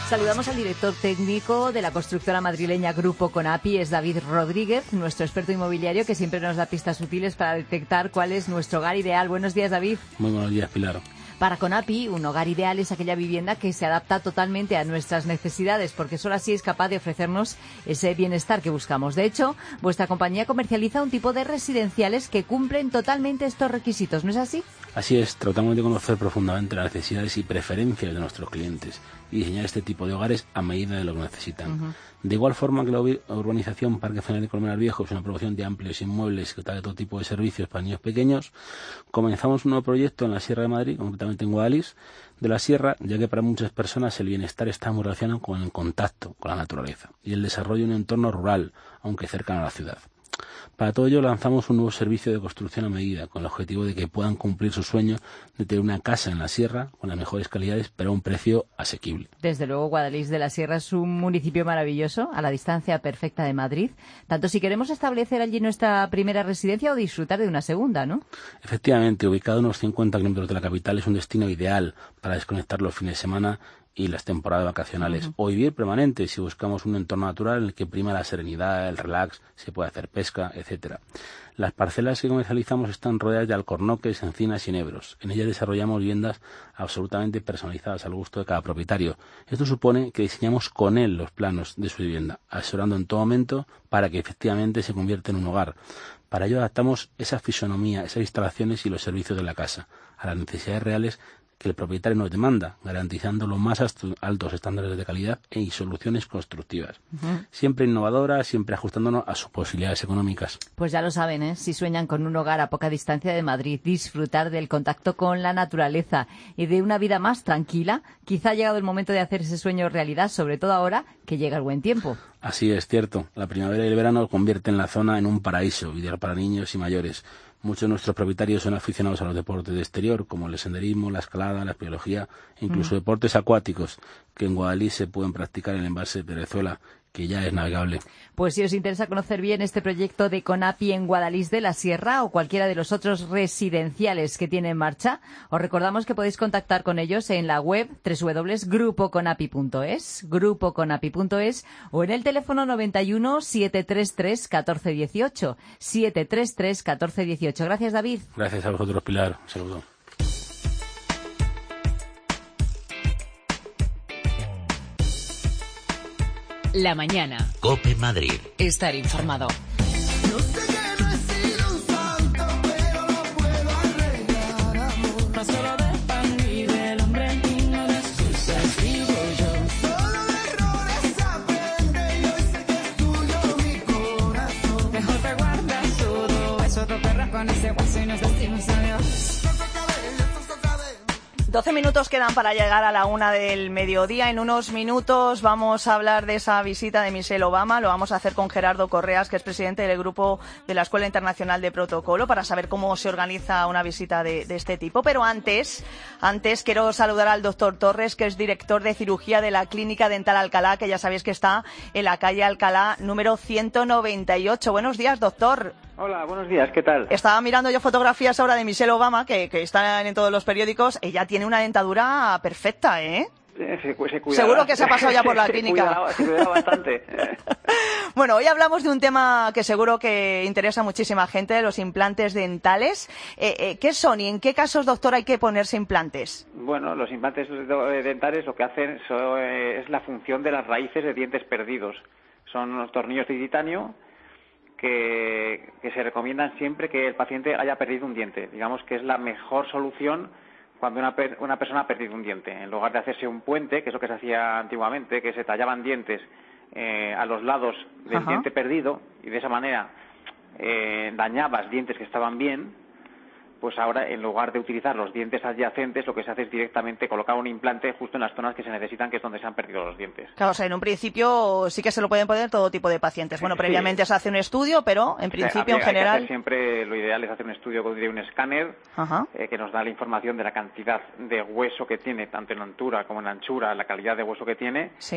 Saludamos al director técnico de la constructora madrileña Grupo Conapi, es David Rodríguez, nuestro experto inmobiliario que siempre nos da pistas útiles para detectar cuál es nuestro hogar ideal. Buenos días, David. Muy buenos días, Pilar. Para Conapi, un hogar ideal es aquella vivienda que se adapta totalmente a nuestras necesidades, porque solo así es capaz de ofrecernos ese bienestar que buscamos. De hecho, vuestra compañía comercializa un tipo de residenciales que cumplen totalmente estos requisitos, ¿no es así? Así es, tratamos de conocer profundamente las necesidades y preferencias de nuestros clientes y diseñar este tipo de hogares a medida de lo que necesitan. De igual forma que la urbanización Parque General de Colmenar Viejo es una promoción de amplios inmuebles que trae todo tipo de servicios para niños pequeños, comenzamos un nuevo proyecto en la Sierra de Madrid, concretamente en Guadalís de la Sierra, ya que para muchas personas el bienestar está muy relacionado con el contacto con la naturaleza y el desarrollo de un entorno rural, aunque cercano a la ciudad. Para todo ello lanzamos un nuevo servicio de construcción a medida, con el objetivo de que puedan cumplir su sueño de tener una casa en la sierra con las mejores calidades, pero a un precio asequible. Desde luego, Guadalís de la Sierra es un municipio maravilloso, a la distancia perfecta de Madrid, tanto si queremos establecer allí nuestra primera residencia o disfrutar de una segunda, ¿no? Efectivamente, ubicado a unos 50 kilómetros de la capital, es un destino ideal para desconectar los fines de semana y las temporadas vacacionales, o vivir permanente si buscamos un entorno natural en el que prima la serenidad, el relax, se puede hacer pesca, etcétera. Las parcelas que comercializamos están rodeadas de alcornoques, encinas y enebros. En ellas desarrollamos viviendas absolutamente personalizadas al gusto de cada propietario. Esto supone que diseñamos con él los planos de su vivienda, asesorando en todo momento para que efectivamente se convierta en un hogar. Para ello adaptamos esa fisonomía, esas instalaciones y los servicios de la casa a las necesidades reales que el propietario nos demanda, garantizando los más altos estándares de calidad y soluciones constructivas. Siempre innovadoras, siempre ajustándonos a sus posibilidades económicas. Pues ya lo saben, ¿eh? Si sueñan con un hogar a poca distancia de Madrid, disfrutar del contacto con la naturaleza y de una vida más tranquila, quizá ha llegado el momento de hacer ese sueño realidad, sobre todo ahora que llega el buen tiempo. Así es, cierto. La primavera y el verano convierten la zona en un paraíso, ideal para niños y mayores. Muchos de nuestros propietarios son aficionados a los deportes de exterior, como el senderismo, la escalada, la espeleología e incluso deportes acuáticos, que en Guadalís se pueden practicar en el embalse de Perezuela, que ya es navegable. Pues si os interesa conocer bien este proyecto de Conapi en Guadalís de la Sierra o cualquiera de los otros residenciales que tiene en marcha, os recordamos que podéis contactar con ellos en la web www.grupoconapi.es o en el teléfono 91 733 1418. 733 1418. Gracias, David. Gracias a vosotros, Pilar. Un saludo. La mañana. COPE Madrid. Estar informado. Mejor te guardas todo eso, te perras con ese guaso y nos decimos adiós. 12 minutos quedan para llegar a la 1 del mediodía. En unos minutos vamos a hablar de esa visita de Michelle Obama. Lo vamos a hacer con Gerardo Correas, que es presidente del grupo de la Escuela Internacional de Protocolo, para saber cómo se organiza una visita de este tipo. Pero antes quiero saludar al doctor Torres, que es director de cirugía de la Clínica Dental Alcalá, que ya sabéis que está en la calle Alcalá número 198. Buenos días, doctor. Hola, buenos días, ¿qué tal? Estaba mirando yo fotografías ahora de Michelle Obama, que están en todos los periódicos. Ella tiene una dentadura perfecta, ¿eh? Se cuidará. Seguro que se ha pasado ya por la clínica. Se cuidará bastante. Bueno, hoy hablamos de un tema que seguro que interesa a muchísima gente, los implantes dentales. ¿Qué son y en qué casos, doctor, hay que ponerse implantes? Bueno, los implantes dentales lo que hacen es la función de las raíces de dientes perdidos. Son unos tornillos de titanio que se recomiendan siempre que el paciente haya perdido un diente. Digamos que es la mejor solución cuando una persona ha perdido un diente. En lugar de hacerse un puente, que es lo que se hacía antiguamente, que se tallaban dientes a los lados del diente perdido y de esa manera dañabas dientes que estaban bien, pues ahora en lugar de utilizar los dientes adyacentes, lo que se hace es directamente colocar un implante justo en las zonas que se necesitan, que es donde se han perdido los dientes. Claro, o sea, en un principio sí que se lo pueden poner todo tipo de pacientes. Bueno, previamente se hace un estudio, pero en principio, en general... Hay que hacer siempre, lo ideal es hacer un estudio con un escáner que nos da la información de la cantidad de hueso que tiene, tanto en altura como en anchura, la calidad de hueso que tiene. Sí.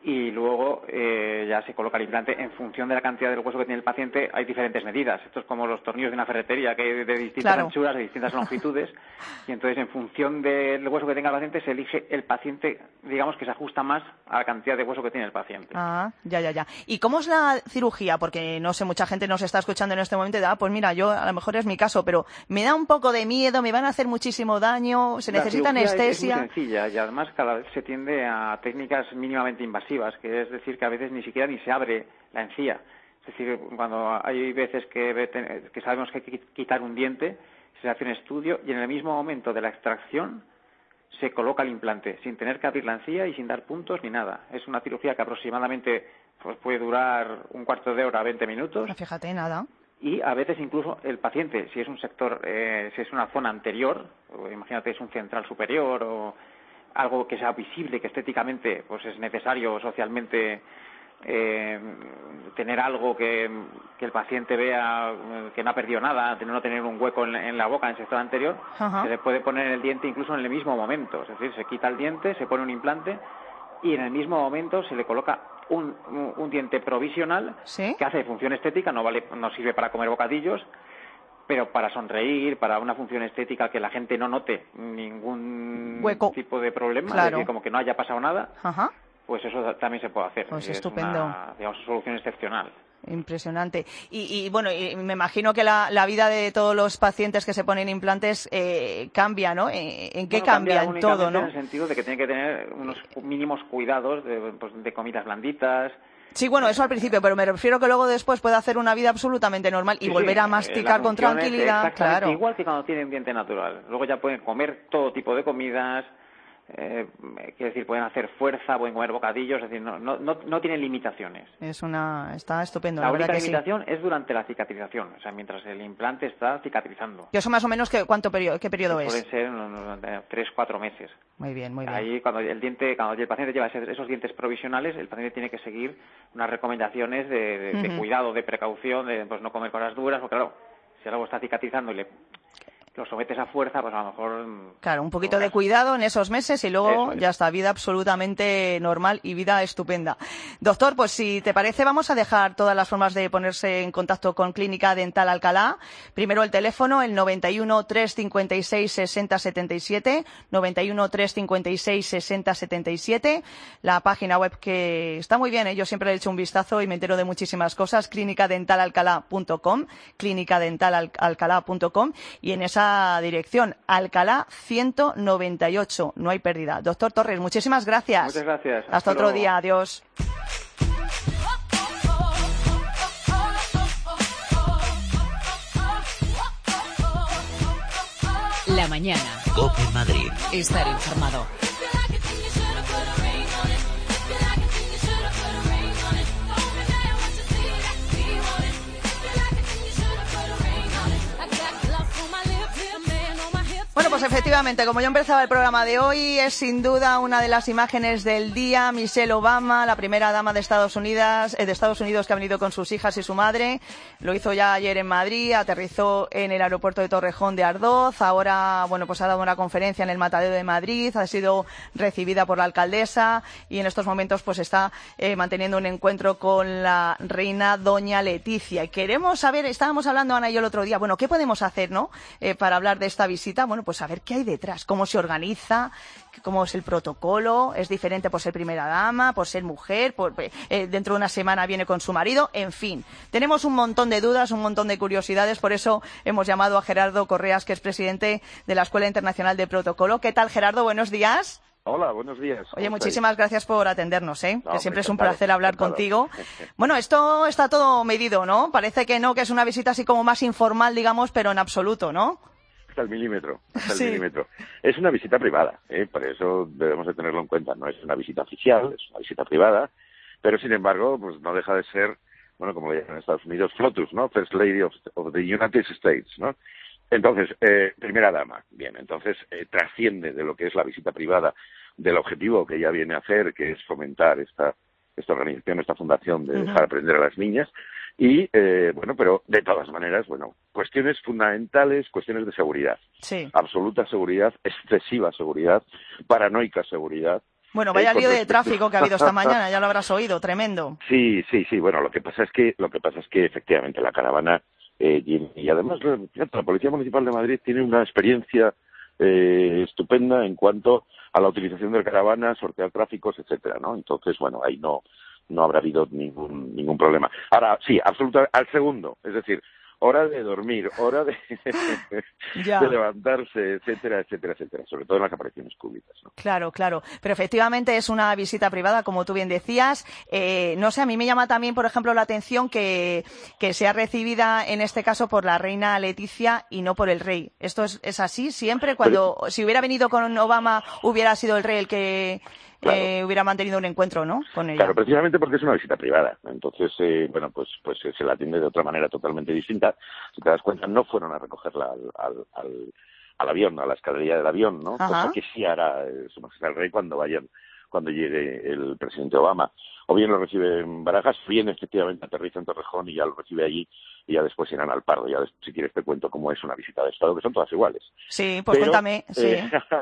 y luego ya se coloca el implante en función de la cantidad del hueso que tiene el paciente. Hay diferentes medidas. Esto es como los tornillos de una ferretería, que hay de distintas anchuras, de distintas longitudes, y entonces en función del hueso que tenga el paciente se elige el paciente, digamos, que se ajusta más a la cantidad de hueso que tiene el paciente. Ya. ¿Y cómo es la cirugía? Porque no sé, mucha gente nos está escuchando en este momento y pues mira, yo a lo mejor es mi caso, pero me da un poco de miedo, me van a hacer muchísimo daño, se necesita anestesia. Es muy sencilla y además cada vez se tiende a técnicas mínimamente invasivas, que es decir, que a veces ni siquiera ni se abre la encía. Es decir, cuando hay veces que sabemos que hay que quitar un diente, se hace un estudio y en el mismo momento de la extracción se coloca el implante, sin tener que abrir la encía y sin dar puntos ni nada. Es una cirugía que aproximadamente pues puede durar un cuarto de hora, 20 minutos. Fíjate, nada. Y a veces incluso el paciente, si es un sector, si es una zona anterior, o imagínate es un central superior o algo que sea visible, que estéticamente pues es necesario socialmente tener algo que el paciente vea que no ha perdido nada, de no tener un hueco en la boca en el sector anterior, se le puede poner el diente incluso en el mismo momento. Es decir, se quita el diente, se pone un implante y en el mismo momento se le coloca un diente provisional que hace función estética, no sirve para comer bocadillos, pero para sonreír, para una función estética que la gente no note ningún hueco, tipo de problema, es decir, como que no haya pasado nada, pues eso también se puede hacer. Pues es estupendo. Una, digamos, solución excepcional. Impresionante. Y bueno, y me imagino que la vida de todos los pacientes que se ponen implantes cambia, ¿no? ¿En qué cambia? En todo, ¿no? En el sentido de que tiene que tener unos mínimos cuidados de comidas blanditas. Sí, bueno, eso al principio, pero me refiero que luego después puede hacer una vida absolutamente normal y volver a masticar con tranquilidad. Exactamente, claro. Igual que cuando tienen diente natural. Luego ya pueden comer todo tipo de comidas, quiero decir, pueden hacer fuerza, pueden comer bocadillos, es decir, no tienen limitaciones. Está estupendo. La única verdad limitación es durante la cicatrización, o sea, mientras el implante está cicatrizando. ¿Y eso más o menos qué periodo es? Pueden ser 3-4 meses. Muy bien, muy bien. Ahí cuando el paciente lleva esos dientes provisionales, el paciente tiene que seguir unas recomendaciones de cuidado, de precaución, de pues no comer cosas duras, porque claro, si algo está cicatrizando y lo sometes a fuerza, pues a lo mejor... Claro, un poquito de cuidado en esos meses y luego ya está, vida absolutamente normal y vida estupenda. Doctor, pues si te parece vamos a dejar todas las formas de ponerse en contacto con Clínica Dental Alcalá. Primero el teléfono, el 91 356 60 77, 91 356 60 77. La página web que está muy bien, yo siempre le he hecho un vistazo y me entero de muchísimas cosas, clinicadentalalcalá.com, clinicadentalalcalá.com, y en esa dirección, Alcalá 198, no hay pérdida. Doctor Torres, muchísimas gracias. Muchas gracias. Hasta otro día, adiós. La mañana. COPE Madrid. Estar informado. Bueno, pues efectivamente, como yo empezaba el programa de hoy, es sin duda una de las imágenes del día. Michelle Obama, la primera dama de Estados Unidos que ha venido con sus hijas y su madre. Lo hizo ya ayer en Madrid, aterrizó en el aeropuerto de Torrejón de Ardoz. Ahora, bueno, pues ha dado una conferencia en el Matadero de Madrid, ha sido recibida por la alcaldesa y en estos momentos pues está manteniendo un encuentro con la reina doña Leticia. Y queremos saber, estábamos hablando Ana y yo el otro día, bueno, ¿qué podemos hacer, no? Para hablar de esta visita. Bueno, pues a ver qué hay detrás, cómo se organiza, cómo es el protocolo, es diferente por ser primera dama, por ser mujer, dentro de una semana viene con su marido, en fin. Tenemos un montón de dudas, un montón de curiosidades, por eso hemos llamado a Gerardo Correas, que es presidente de la Escuela Internacional de Protocolo. ¿Qué tal, Gerardo? Buenos días. Hola, buenos días. Oye, muchísimas gracias por atendernos, que siempre es un encantado, placer hablar contigo. Bueno, esto está todo medido, ¿no? Parece que no, que es una visita así como más informal, digamos, pero en absoluto, ¿no? Hasta el milímetro. Es una visita privada, por eso debemos de tenerlo en cuenta. No es una visita oficial, es una visita privada, pero sin embargo, pues no deja de ser, bueno, como le llaman en Estados Unidos, FLOTUS, ¿no? First Lady of the United States, ¿no? Entonces, primera dama, bien, entonces trasciende de lo que es la visita privada, del objetivo que ella viene a hacer, que es fomentar esta organización, esta fundación de dejar aprender a las niñas. Y, bueno, pero de todas maneras, bueno, cuestiones fundamentales, cuestiones de seguridad. Sí. Absoluta seguridad, excesiva seguridad, paranoica seguridad, Bueno, vaya lío de tráfico que ha habido esta mañana, ya lo habrás oído, tremendo. Sí. Bueno, lo que pasa es que efectivamente la caravana y además la Policía Municipal de Madrid tiene una experiencia estupenda en cuanto a la utilización de caravana, sortear tráficos, etcétera, ¿no? Entonces, bueno, ahí no habrá habido ningún problema. Ahora, sí, absolutamente, al segundo, es decir, hora de dormir, hora de levantarse, etcétera, sobre todo en las apariciones públicas, ¿no? Claro, pero efectivamente es una visita privada, como tú bien decías. No sé, a mí me llama también, por ejemplo, la atención que sea recibida en este caso por la reina Leticia y no por el rey. ¿Esto es así siempre? Si hubiera venido con Obama, hubiera sido el rey el que hubiera mantenido un encuentro, ¿no?, con ella. Claro, precisamente porque es una visita privada. Entonces, pues se la atiende de otra manera totalmente distinta. Si te das cuenta, no fueron a recogerla al avión, a la escalería del avión, ¿no? Cosa que sí hará Su Majestad el Rey cuando llegue el presidente Obama. O bien lo recibe en Barajas, bien efectivamente aterriza en Torrejón y ya lo recibe allí, y ya después irán al Pardo. Ya después, si quieres, te cuento cómo es una visita de Estado, que son todas iguales. Sí, pues cuéntame. Sí.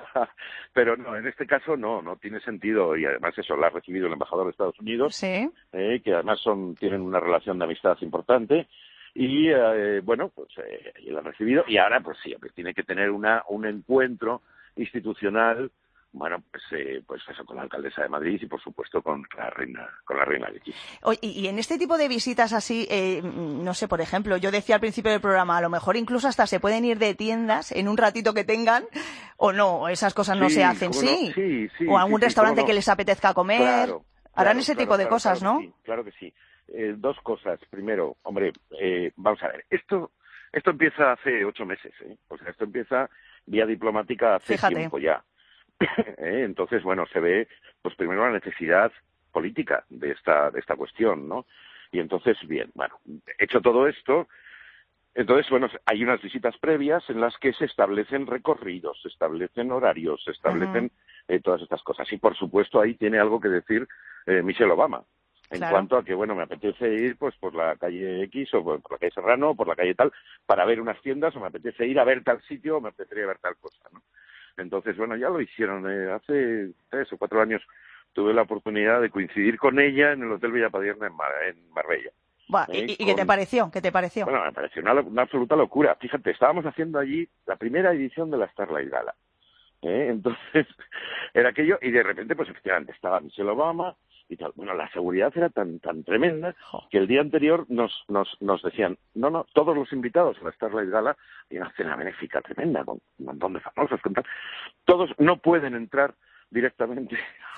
Pero no, en este caso no tiene sentido, y además eso lo ha recibido el embajador de Estados Unidos, que además tienen una relación de amistad importante. Y bueno, pues él lo ha recibido, y ahora pues sí, tiene que tener un encuentro institucional, bueno, pues eso, con la alcaldesa de Madrid y por supuesto con la reina Leticia. Oye, y en este tipo de visitas así, no sé, por ejemplo, yo decía al principio del programa, a lo mejor incluso hasta se pueden ir de tiendas en un ratito que tengan, o no, esas cosas no se hacen, ¿sí? Sí, o a algún restaurante que les apetezca comer, harán ese tipo de cosas, ¿no? Sí, claro que sí. Dos cosas. Primero, hombre, vamos a ver, esto empieza hace 8 meses, o sea, esto empieza vía diplomática hace tiempo ya. Entonces, bueno, se ve, pues primero la necesidad política de esta cuestión, ¿no? Y entonces, bien, bueno, hecho todo esto, entonces, bueno, hay unas visitas previas en las que se establecen recorridos, se establecen horarios, se establecen todas estas cosas. Y, por supuesto, ahí tiene algo que decir Michelle Obama. En cuanto a que, bueno, me apetece ir pues por la calle X o por la calle Serrano o por la calle tal para ver unas tiendas, o me apetece ir a ver tal sitio o me apetecería ver tal cosa, ¿no? Entonces, bueno, ya lo hicieron. Hace 3 o 4 años tuve la oportunidad de coincidir con ella en el Hotel Villapadierna en Marbella. ¿Y qué te pareció? Bueno, me pareció una absoluta locura. Fíjate, estábamos haciendo allí la primera edición de la Starlight Gala. Entonces, era aquello, y de repente, pues efectivamente, estaba Michelle Obama y tal. Bueno, la seguridad era tan tremenda que el día anterior nos decían, no, todos los invitados a la Starlight Gala, y una cena benéfica tremenda, con un montón de famosos, con tal, todos no pueden entrar directamente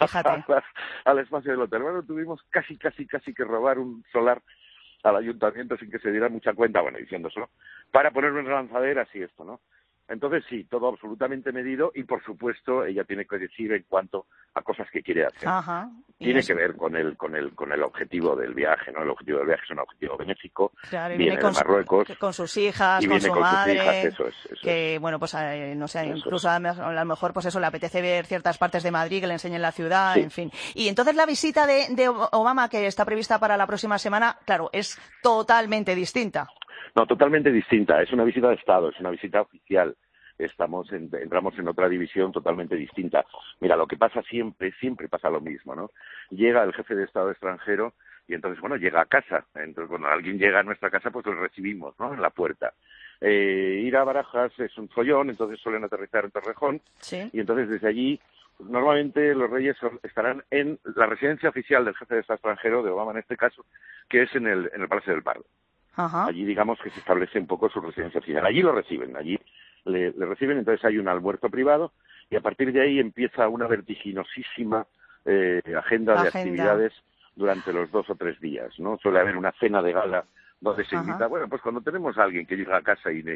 al espacio del hotel. Bueno, tuvimos casi que robar un solar al ayuntamiento sin que se diera mucha cuenta, bueno, diciéndoselo, para poner unas lanzaderas y esto, ¿no? Entonces, sí, todo absolutamente medido, y por supuesto ella tiene que decir en cuanto a cosas que quiere hacer. Tiene que ver con el objetivo del viaje, ¿no? El objetivo del viaje es un objetivo benéfico. Claro, viene de Marruecos. Con sus hijas, con su madre. Eso es. Bueno, pues no sé, incluso a lo mejor pues eso, le apetece ver ciertas partes de Madrid, que le enseñen la ciudad, en fin. Y entonces la visita de Obama, que está prevista para la próxima semana, claro, es totalmente distinta. No, totalmente distinta. Es una visita de Estado, es una visita oficial. Entramos en otra división totalmente distinta. Mira, lo que pasa siempre pasa lo mismo, ¿no? Llega el jefe de Estado extranjero y entonces, bueno, llega a casa. Entonces, cuando alguien llega a nuestra casa, pues lo recibimos, ¿no?, en la puerta. Ir a Barajas es un follón, entonces suelen aterrizar en Torrejón. Y entonces desde allí, normalmente los reyes estarán en la residencia oficial del jefe de Estado extranjero, de Obama en este caso, que es en el Palacio del Pardo. Allí, digamos, que se establece un poco su residencia oficial. Allí lo reciben, allí le reciben, entonces hay un almuerzo privado, y a partir de ahí empieza una vertiginosísima agenda de actividades durante los 2 o 3 días, ¿no? Suele haber una cena de gala donde se invita, bueno, pues cuando tenemos a alguien que llega a casa y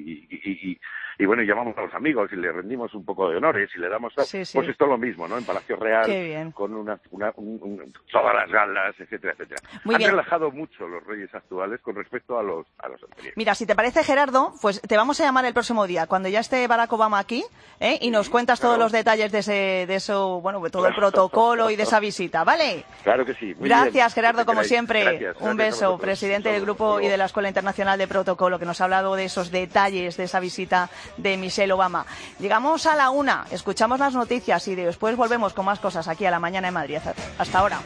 bueno, llamamos a los amigos y le rendimos un poco de honores y le damos, pues esto es lo mismo, ¿no? En Palacio Real, con todas las galas, etcétera. Han relajado mucho los reyes actuales con respecto a los anteriores. Mira, si te parece, Gerardo, pues te vamos a llamar el próximo día, cuando ya esté Barack Obama aquí, y nos cuentas todos los detalles de eso, bueno, de todo el protocolo y de esa visita, ¿vale? Claro que sí. Gracias, Gerardo, como siempre. Un beso, presidente del grupo y de la Escuela Internacional de Protocolo, que nos ha hablado de esos detalles de esa visita de Michelle Obama. Llegamos a la 1, escuchamos las noticias y después volvemos con más cosas aquí a La Mañana en Madrid. Hasta ahora.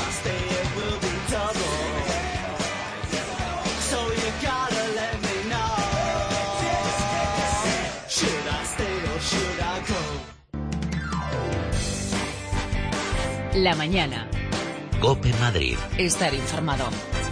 La Mañana. COPE Madrid. Estar informado.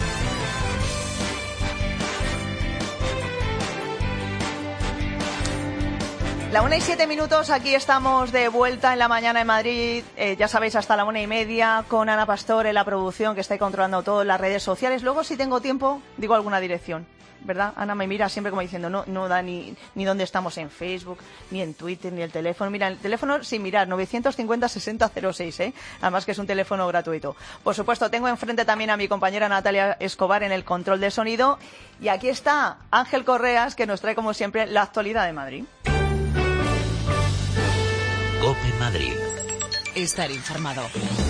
La 1:07, aquí estamos de vuelta en La Mañana en Madrid, ya sabéis, hasta la 1:30 con Ana Pastor en la producción, que está controlando todo en las redes sociales. Luego, si tengo tiempo, digo alguna dirección, ¿verdad? Ana me mira siempre como diciendo, no da ni dónde estamos en Facebook, ni en Twitter, ni el teléfono. Mira, el teléfono sin mirar, 950-6006, además que es un teléfono gratuito. Por supuesto, tengo enfrente también a mi compañera Natalia Escobar en el control de sonido, y aquí está Ángel Correas, que nos trae como siempre la actualidad de Madrid. COPE Madrid. Estar informado.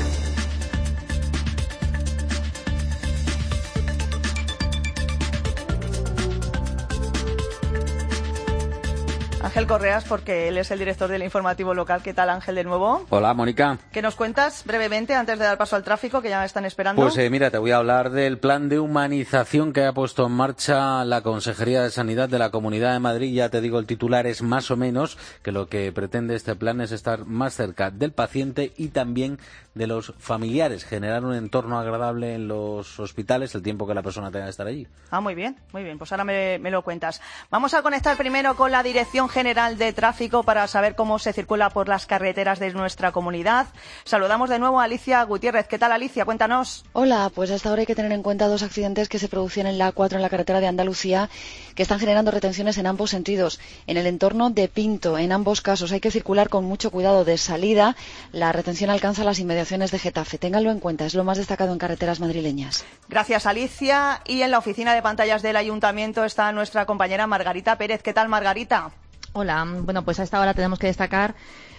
Ángel Correas, porque él es el director del informativo local. ¿Qué tal, Ángel, de nuevo? Hola, Mónica. ¿Qué nos cuentas brevemente antes de dar paso al tráfico, que ya me están esperando? Pues mira, te voy a hablar del plan de humanización que ha puesto en marcha la Consejería de Sanidad de la Comunidad de Madrid. Ya te digo, el titular es más o menos que lo que pretende este plan es estar más cerca del paciente y también de los familiares, generar un entorno agradable en los hospitales el tiempo que la persona tenga que estar allí. Ah, muy bien, pues ahora me lo cuentas. Vamos a conectar primero con la Dirección General de Tráfico para saber cómo se circula por las carreteras de nuestra comunidad. Saludamos de nuevo a Alicia Gutiérrez. ¿Qué tal, Alicia? Cuéntanos. Hola, pues hasta ahora hay que tener en cuenta 2 accidentes que se producían en la A4 en la carretera de Andalucía, que están generando retenciones en ambos sentidos. En el entorno de Pinto, en ambos casos hay que circular con mucho cuidado de salida. La retención alcanza las inmediaciones de Getafe. Ténganlo en cuenta, es lo más destacado en carreteras madrileñas. Gracias, Alicia. Y en la oficina de pantallas del Ayuntamiento está nuestra compañera Margarita Pérez. ¿Qué tal, Margarita? Hola, bueno, pues a esta hora tenemos que destacar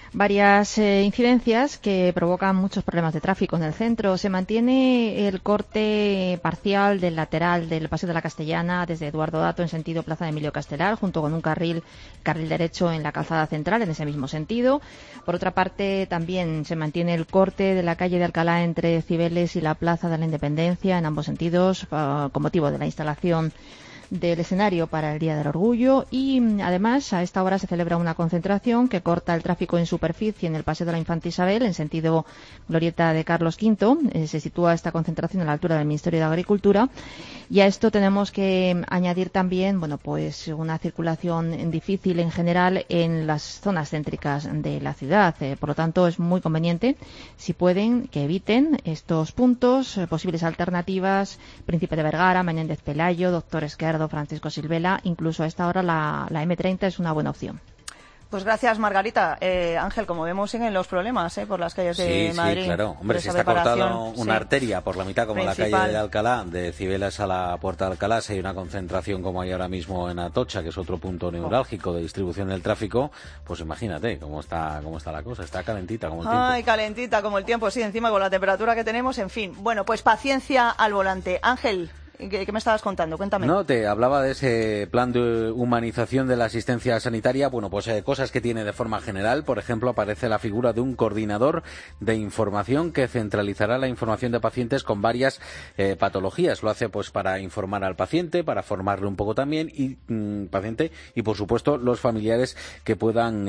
varias incidencias que provocan muchos problemas de tráfico en el centro. Se mantiene el corte parcial del lateral del Paseo de la Castellana desde Eduardo Dato en sentido Plaza de Emilio Castelar, junto con un carril derecho en la calzada central en ese mismo sentido. Por otra parte, también se mantiene el corte de la calle de Alcalá entre Cibeles y la Plaza de la Independencia en ambos sentidos, con motivo de la instalación del escenario para el Día del Orgullo. Y además a esta hora se celebra una concentración que corta el tráfico en superficie en el Paseo de la Infanta Isabel en sentido Glorieta de Carlos V. Se sitúa esta concentración a la altura del Ministerio de Agricultura, y a esto tenemos que añadir también pues una circulación difícil en general en las zonas céntricas de la ciudad. Por lo tanto, es muy conveniente, si pueden, que eviten estos puntos. Posibles alternativas: Príncipe de Vergara, Menéndez Pelayo, Doctor Esquerdo, Francisco Silvela. Incluso a esta hora la M30 es una buena opción. Pues gracias, Margarita. Ángel, como vemos, siguen los problemas por las calles de Madrid. Sí, claro. Hombre, se está cortando una arteria por la mitad, como principal. La calle de Alcalá, de Cibeles a la Puerta de Alcalá. Si hay una concentración como hay ahora mismo en Atocha, que es otro punto neurálgico de distribución del tráfico, pues imagínate cómo está la cosa. Está calentita como el tiempo. Ay, calentita como el tiempo, sí, encima con la temperatura que tenemos, en fin. Bueno, pues paciencia al volante. Ángel, ¿qué me estabas contando? Cuéntame. No, te hablaba de ese plan de humanización de la asistencia sanitaria. Bueno, pues cosas que tiene de forma general. Por ejemplo, aparece la figura de un coordinador de información que centralizará la información de pacientes con varias patologías. Lo hace pues para informar al paciente, para formarle un poco también, y paciente, y por supuesto los familiares que puedan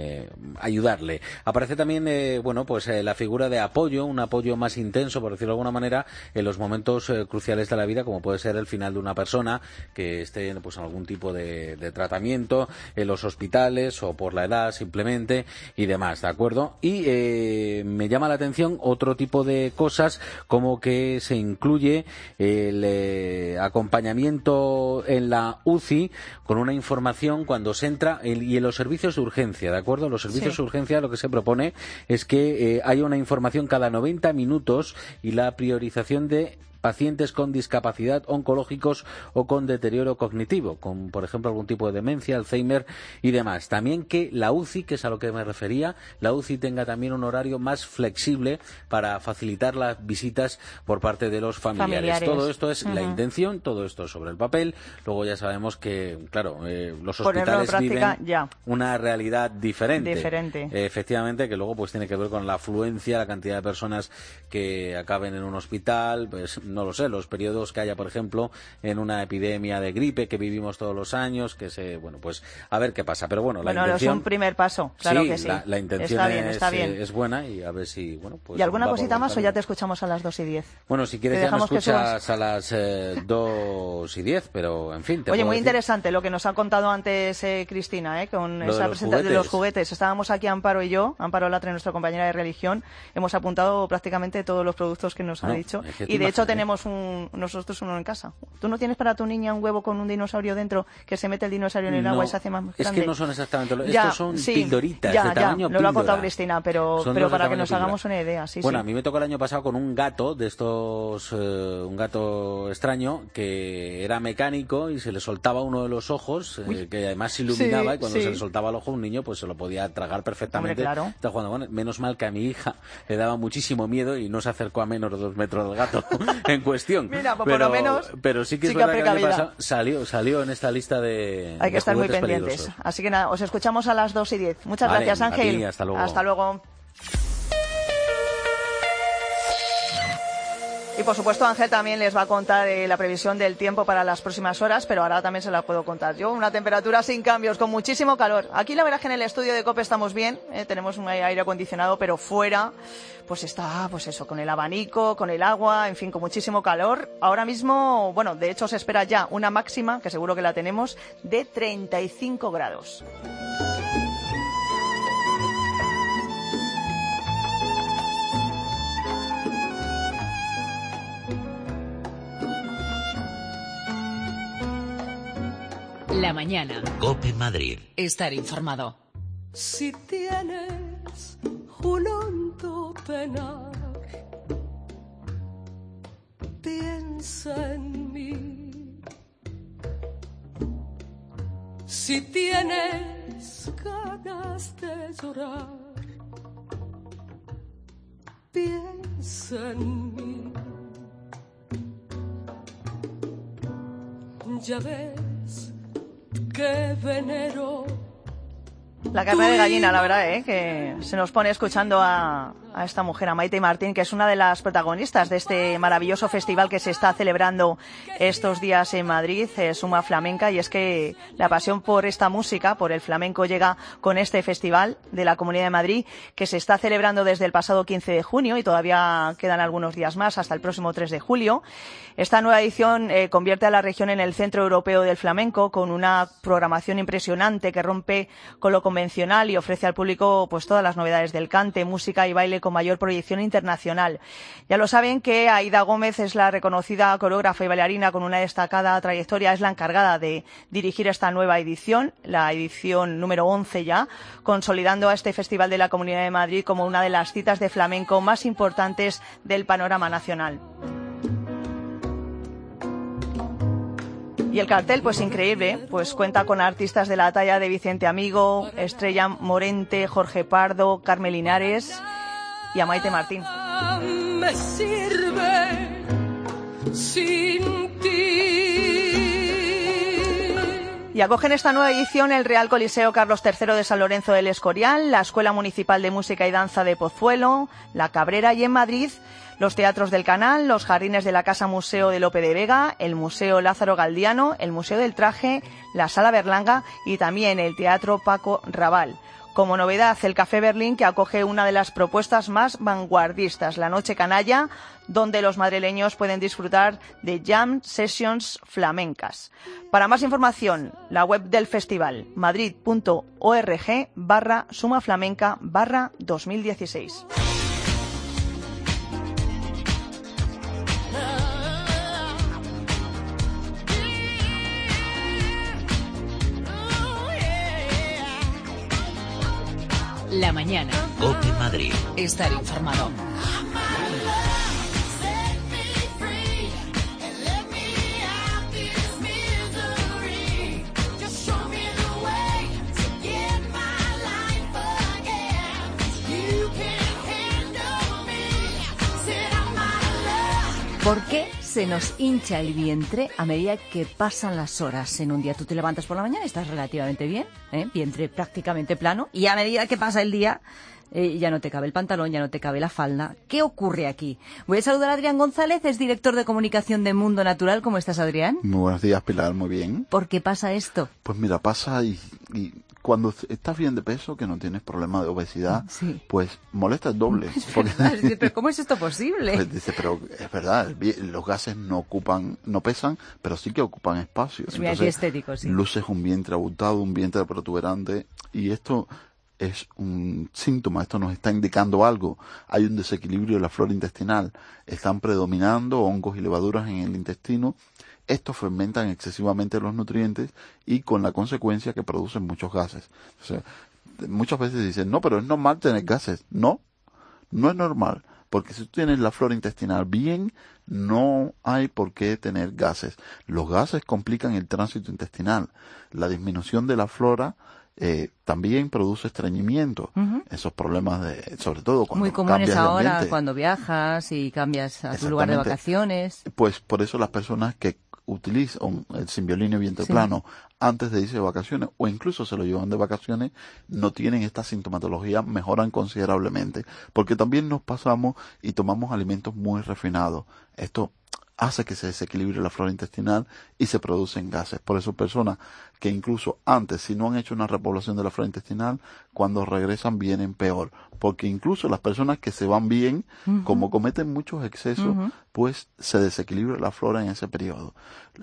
ayudarle. Aparece también la figura de apoyo, un apoyo más intenso, por decirlo de alguna manera, en los momentos cruciales de la vida, como puede ser el final de una persona que esté en algún tipo de tratamiento en los hospitales o por la edad simplemente y demás, ¿de acuerdo? Y me llama la atención otro tipo de cosas, como que se incluye el acompañamiento en la UCI con una información cuando se entra y en los servicios de urgencia, ¿de acuerdo? Los servicios de urgencia, lo que se propone es que haya una información cada 90 minutos y la priorización de pacientes con discapacidad oncológicos o con deterioro cognitivo, con, por ejemplo, algún tipo de demencia, Alzheimer y demás. También que la UCI, que es a lo que me refería, la UCI tenga también un horario más flexible para facilitar las visitas por parte de los familiares. Todo esto es la intención, todo esto es sobre el papel. Luego ya sabemos que, claro, los hospitales viven una realidad diferente. Efectivamente, que luego pues tiene que ver con la afluencia, la cantidad de personas que acaben en un hospital, pues no lo sé, los periodos que haya, por ejemplo, en una epidemia de gripe que vivimos todos los años, pues a ver qué pasa. Pero bueno, la intención... es un primer paso, claro que sí. La intención está bien. Es buena y a ver si, pues... ¿Y alguna cosita más o ya te escuchamos a las 2:10? Bueno, si quieres ya me escuchas a las 2:10, pero en fin... Oye, muy interesante lo que nos ha contado antes Cristina, con esa presentación de los juguetes. Estábamos aquí Amparo y yo, Amparo Latre, nuestra compañera de religión, hemos apuntado prácticamente todos los productos que nos ha dicho. Y de hecho tenemos nosotros uno en casa. ¿Tú no tienes para tu niña un huevo con un dinosaurio dentro que se mete el dinosaurio en el agua y se hace más grande? Es que no son exactamente estos son pildoritas de tamaño píldora. Lo ha contado Cristina, pero para que nos hagamos una idea. A mí me tocó el año pasado con un gato de estos, un gato extraño que era mecánico y se le soltaba uno de los ojos, que además se iluminaba y cuando se le soltaba el ojo un niño pues se lo podía tragar perfectamente. Hombre, claro. Menos mal que a mi hija le daba muchísimo miedo y no se acercó a menos de 2 metros del gato en cuestión. Mira, pues por lo menos pero sí que es verdad que el año pasado salió en esta lista de hay que estar muy pendientes. Peligrosos. Así que nada, os escuchamos a las 2:10. Muchas gracias, Ángel. Ti, hasta luego. Hasta luego. Y por supuesto Ángel también les va a contar la previsión del tiempo para las próximas horas, pero ahora también se la puedo contar yo. Una temperatura sin cambios, con muchísimo calor. Aquí la verdad es que en el estudio de COPE estamos bien, tenemos un aire acondicionado, pero fuera pues está pues eso, con el abanico, con el agua, en fin, con muchísimo calor. Ahora mismo, de hecho se espera ya una máxima, que seguro que la tenemos, de 35 grados. La mañana. COPE Madrid. Estar informado. Si tienes un hondo penar, piensa en mí. Si tienes ganas de llorar, piensa en mí. Ya ves qué venero. La carne de gallina, la verdad, que se nos pone escuchando a esta mujer, a Maite Martín, que es una de las protagonistas de este maravilloso festival que se está celebrando estos días en Madrid, Suma Flamenca, y es que la pasión por esta música, por el flamenco, llega con este festival de la Comunidad de Madrid, que se está celebrando desde el pasado 15 de junio y todavía quedan algunos días más hasta el próximo 3 de julio. Esta nueva edición convierte a la región en el centro europeo del flamenco, con una programación impresionante que rompe con lo convencional y ofrece al público pues todas las novedades del cante, música y baile con mayor proyección internacional. Ya lo saben que Aida Gómez es la reconocida coreógrafa y bailarina con una destacada trayectoria, es la encargada de dirigir esta nueva edición, la edición número 11 ya, consolidando a este Festival de la Comunidad de Madrid como una de las citas de flamenco más importantes del panorama nacional. Y el cartel, pues increíble, pues cuenta con artistas de la talla de Vicente Amigo, Estrella Morente, Jorge Pardo, Carmen Linares y a Maite Martín. Me sirve sin ti. Y acogen esta nueva edición el Real Coliseo Carlos III de San Lorenzo del Escorial, la Escuela Municipal de Música y Danza de Pozuelo, La Cabrera y en Madrid los teatros del Canal, los jardines de la Casa Museo de Lope de Vega, el Museo Lázaro Galdiano, el Museo del Traje, la Sala Berlanga y también el Teatro Paco Raval. Como novedad, el Café Berlín, que acoge una de las propuestas más vanguardistas, la Noche Canalla, donde los madrileños pueden disfrutar de jam sessions flamencas. Para más información, la web del festival, madrid.org/sumaflamenca/2016. La mañana. COPE Madrid. Estar informado. ¿Por qué se nos hincha el vientre a medida que pasan las horas? En un día tú te levantas por la mañana y estás relativamente bien, vientre prácticamente plano, y a medida que pasa el día ya no te cabe el pantalón, ya no te cabe la falda. ¿Qué ocurre aquí? Voy a saludar a Adrián González, es director de comunicación de Mundo Natural. ¿Cómo estás, Adrián? Muy buenos días, Pilar, muy bien. ¿Por qué pasa esto? Pues mira, pasa y cuando estás bien de peso, que no tienes problema de obesidad, sí, pues molesta el doble. ¿Pero cómo es esto posible? Pues dice, pero es verdad, los gases no pesan, pero sí que ocupan espacio. Es muy antiestético, sí. Luces un vientre abultado, un vientre protuberante, y esto es un síntoma, esto nos está indicando algo. Hay un desequilibrio de la flora intestinal, están predominando hongos y levaduras en el intestino. Estos fermentan excesivamente los nutrientes y con la consecuencia que producen muchos gases. O sea, muchas veces dicen, no, pero es normal tener gases. No es normal, porque si tú tienes la flora intestinal bien, no hay por qué tener gases. Los gases complican el tránsito intestinal. La disminución de la flora también produce estreñimiento. Esos problemas sobre todo cuando muy comunes ahora cuando viajas y cambias a tu lugar de vacaciones. Pues por eso las personas que utilizan el Symbiolini vientre plano antes de irse de vacaciones o incluso se lo llevan de vacaciones, no tienen esta sintomatología, mejoran considerablemente, porque también nos pasamos y tomamos alimentos muy refinados. Esto hace que se desequilibre la flora intestinal y se producen gases. Por eso personas que incluso antes, si no han hecho una repoblación de la flora intestinal, cuando regresan vienen peor. Porque incluso las personas que se van bien, como cometen muchos excesos, pues se desequilibra la flora en ese periodo.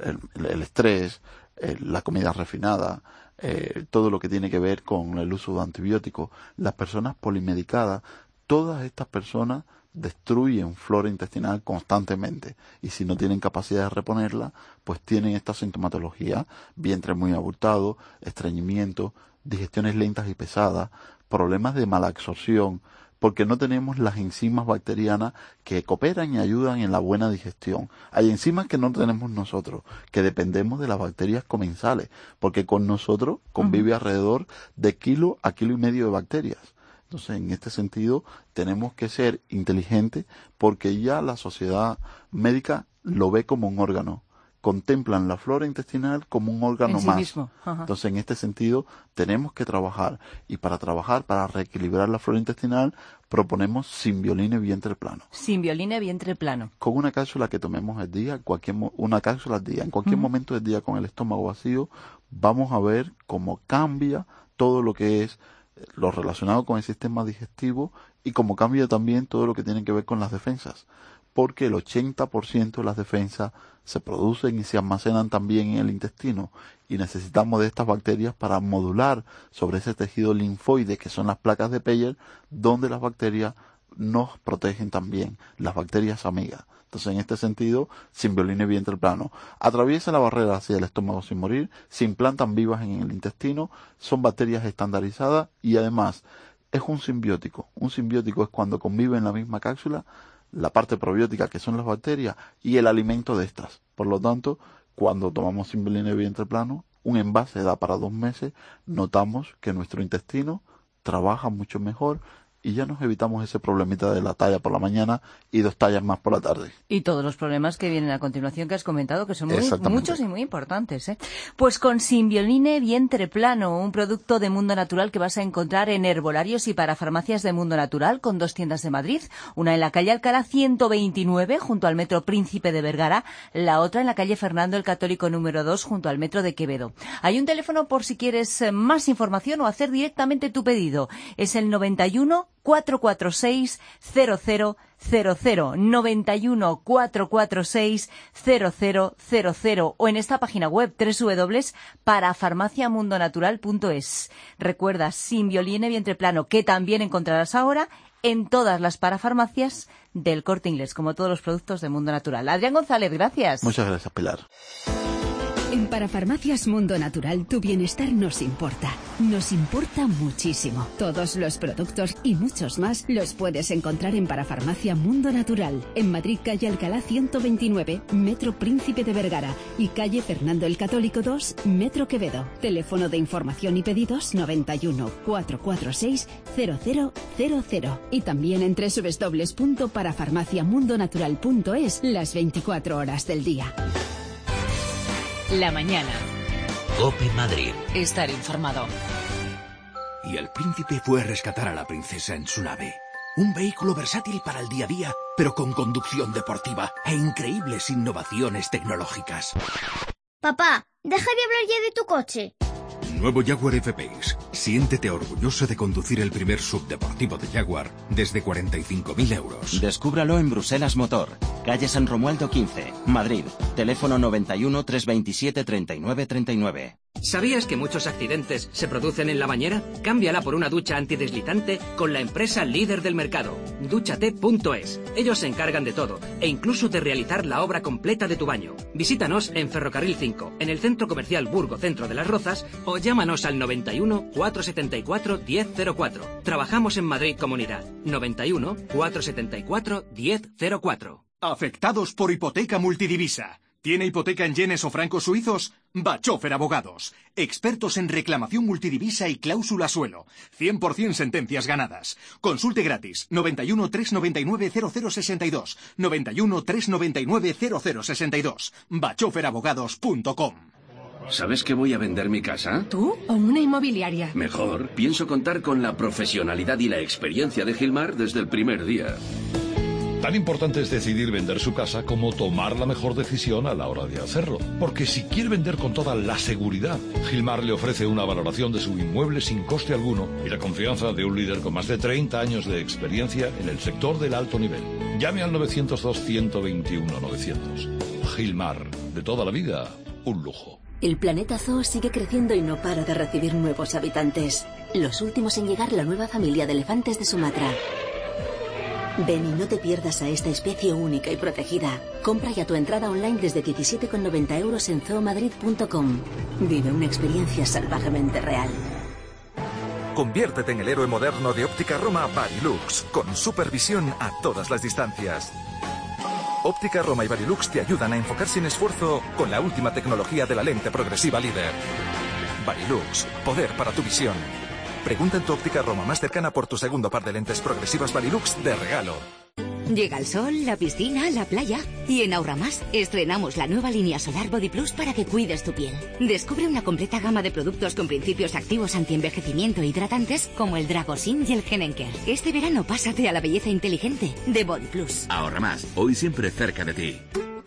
El estrés, la comida refinada, todo lo que tiene que ver con el uso de antibióticos, las personas polimedicadas, todas estas personas destruyen flora intestinal constantemente y si no tienen capacidad de reponerla, pues tienen esta sintomatología, vientre muy abultado, estreñimiento, digestiones lentas y pesadas, problemas de mala absorción, porque no tenemos las enzimas bacterianas que cooperan y ayudan en la buena digestión. Hay enzimas que no tenemos nosotros, que dependemos de las bacterias comensales, porque con nosotros convive alrededor de 1 a 1,5 kilos de bacterias. Entonces, en este sentido, tenemos que ser inteligentes porque ya la sociedad médica lo ve como un órgano. Contemplan la flora intestinal como un órgano más. Mismo. Entonces, en este sentido, tenemos que trabajar. Y para trabajar, para reequilibrar la flora intestinal, proponemos Symbiolini vientre plano. Symbiolini vientre plano. Con una cápsula que tomemos al día, una cápsula al día, en cualquier momento del día con el estómago vacío, vamos a ver cómo cambia todo lo que es lo relacionado con el sistema digestivo y como cambia también todo lo que tiene que ver con las defensas, porque el 80% de las defensas se producen y se almacenan también en el intestino y necesitamos de estas bacterias para modular sobre ese tejido linfoide que son las placas de Peyer, donde las bacterias nos protegen también, las bacterias amigas. Entonces, en este sentido, Symbiolini vientre plano atraviesa la barrera hacia el estómago sin morir, se implantan vivas en el intestino, son bacterias estandarizadas y además es un simbiótico. Un simbiótico es cuando convive en la misma cápsula la parte probiótica que son las bacterias y el alimento de estas. Por lo tanto, cuando tomamos Symbiolini vientre plano, un envase da para 2 meses, notamos que nuestro intestino trabaja mucho mejor y ya nos evitamos ese problemita de la talla por la mañana y 2 tallas más por la tarde. Y todos los problemas que vienen a continuación que has comentado, que son muchos y muy importantes, ¿eh? Pues con Symbiolini vientre plano, un producto de Mundo Natural que vas a encontrar en herbolarios y para farmacias de Mundo Natural, con 2 tiendas de Madrid, una en la calle Alcalá 129, junto al Metro Príncipe de Vergara, la otra en la calle Fernando el Católico número 2, junto al Metro de Quevedo. Hay un teléfono por si quieres más información o hacer directamente tu pedido. Es el 91 446 0000, 91 446 0000 o en esta página web www.parafarmaciamundonatural.es. Recuerda, Symbiolini vientre plano, que también encontrarás ahora en todas las parafarmacias del Corte Inglés, como todos los productos de Mundo Natural. Adrián González, gracias. Muchas gracias, Pilar. En Parafarmacias Mundo Natural tu bienestar nos importa. Nos importa muchísimo. Todos los productos y muchos más los puedes encontrar en Parafarmacia Mundo Natural. En Madrid, calle Alcalá 129, Metro Príncipe de Vergara. Y calle Fernando el Católico 2, Metro Quevedo. Teléfono de información y pedidos 91 446 0000. Y también en www.parafarmaciamundonatural.es las 24 horas del día. La mañana. COPE Madrid. Estar informado. Y el príncipe fue a rescatar a la princesa en su nave. Un vehículo versátil para el día a día, pero con conducción deportiva e increíbles innovaciones tecnológicas. Papá, deja de hablar ya de tu coche. Nuevo Jaguar F-Pace. Siéntete orgulloso de conducir el primer subdeportivo de Jaguar desde 45.000 euros. Descúbralo en Bruselas Motor, calle San Romualdo 15, Madrid. Teléfono 91 327 39 39. ¿Sabías que muchos accidentes se producen en la bañera? Cámbiala por una ducha antideslizante con la empresa líder del mercado, Dúchate.es. Ellos se encargan de todo e incluso de realizar la obra completa de tu baño. Visítanos en Ferrocarril 5, en el Centro Comercial Burgo Centro de las Rozas, o llámanos al 91 474 1004. Trabajamos en Madrid Comunidad. 91 474 1004. Afectados por hipoteca multidivisa. ¿Tiene hipoteca en yenes o francos suizos? Bachofer Abogados. Expertos en reclamación multidivisa y cláusula suelo. 100% sentencias ganadas. Consulte gratis. 91 399 0062. 91 399 0062. bachoferabogados.com. ¿Sabes que voy a vender mi casa? ¿Tú o una inmobiliaria? Mejor. Pienso contar con la profesionalidad y la experiencia de Gilmar desde el primer día. Tan importante es decidir vender su casa como tomar la mejor decisión a la hora de hacerlo. Porque si quiere vender con toda la seguridad, Gilmar le ofrece una valoración de su inmueble sin coste alguno y la confianza de un líder con más de 30 años de experiencia en el sector del alto nivel. Llame al 902-121-900. Gilmar, de toda la vida, un lujo. El planeta Zoo sigue creciendo y no para de recibir nuevos habitantes. Los últimos en llegar, la nueva familia de elefantes de Sumatra. Ven y no te pierdas a esta especie única y protegida. Compra ya tu entrada online desde 17,90 € en zoomadrid.com. Vive una experiencia salvajemente real. Conviértete en el héroe moderno de Óptica Roma Varilux, con supervisión a todas las distancias. Óptica Roma y Varilux te ayudan a enfocar sin esfuerzo con la última tecnología de la lente progresiva líder. Varilux, poder para tu visión. Pregunta en tu Óptica Roma más cercana por tu segundo par de lentes progresivas Varilux de regalo. Llega el sol, la piscina, la playa. Y en Ahorramás estrenamos la nueva línea Solar Body Plus para que cuides tu piel. Descubre una completa gama de productos con principios activos antienvejecimiento e hidratantes como el Dragosin y el Genenker. Este verano pásate a la belleza inteligente de Body Plus. Ahorramás, hoy siempre cerca de ti.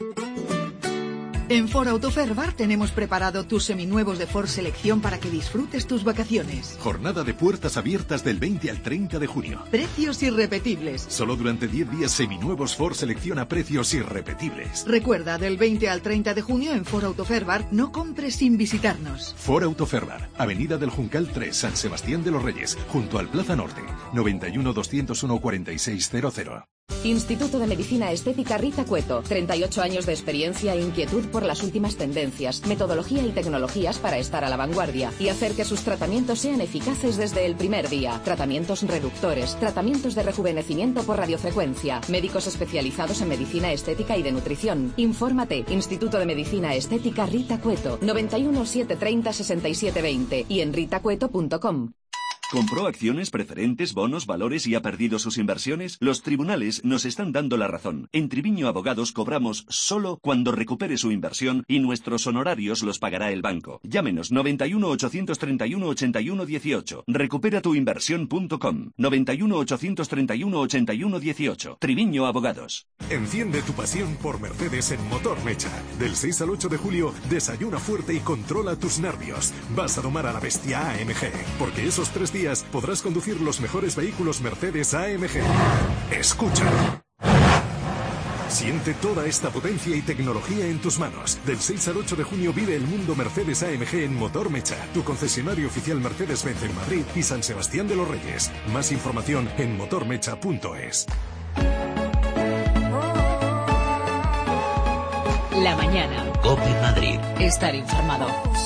En Ford Autoferbar tenemos preparado tus seminuevos de Ford Selección para que disfrutes tus vacaciones. Jornada de puertas abiertas del 20 al 30 de junio. Precios irrepetibles. Solo durante 10 días seminuevos Ford Selección a precios irrepetibles. Recuerda, del 20 al 30 de junio en Ford Autoferbar no compres sin visitarnos. Ford Autoferbar, Avenida del Juncal 3, San Sebastián de los Reyes, junto al Plaza Norte. 91 201 4600. Instituto de Medicina Estética Rita Cueto. 38 años de experiencia e inquietud por las últimas tendencias, metodología y tecnologías para estar a la vanguardia y hacer que sus tratamientos sean eficaces desde el primer día. Tratamientos reductores, tratamientos de rejuvenecimiento por radiofrecuencia, médicos especializados en medicina estética y de nutrición. Infórmate. Instituto de Medicina Estética Rita Cueto. 91 730 6720 y en ritacueto.com. ¿Compró acciones, preferentes, bonos, valores y ha perdido sus inversiones? Los tribunales nos están dando la razón. En Triviño Abogados cobramos solo cuando recupere su inversión y nuestros honorarios los pagará el banco. Llámenos 91 831 81 18. Recuperatuinversión.com. 91 831 81 18. Triviño Abogados. Enciende tu pasión por Mercedes en Motor Mecha. Del 6 al 8 de julio, desayuna fuerte y controla tus nervios. Vas a domar a la bestia AMG, porque esos 3 días podrás conducir los mejores vehículos Mercedes AMG. Escucha. Siente toda esta potencia y tecnología en tus manos. Del 6 al 8 de junio vive el mundo Mercedes AMG en Motor Mecha, tu concesionario oficial Mercedes-Benz en Madrid y San Sebastián de los Reyes. Más información en motormecha.es. La mañana. COPE Madrid. Estar informado.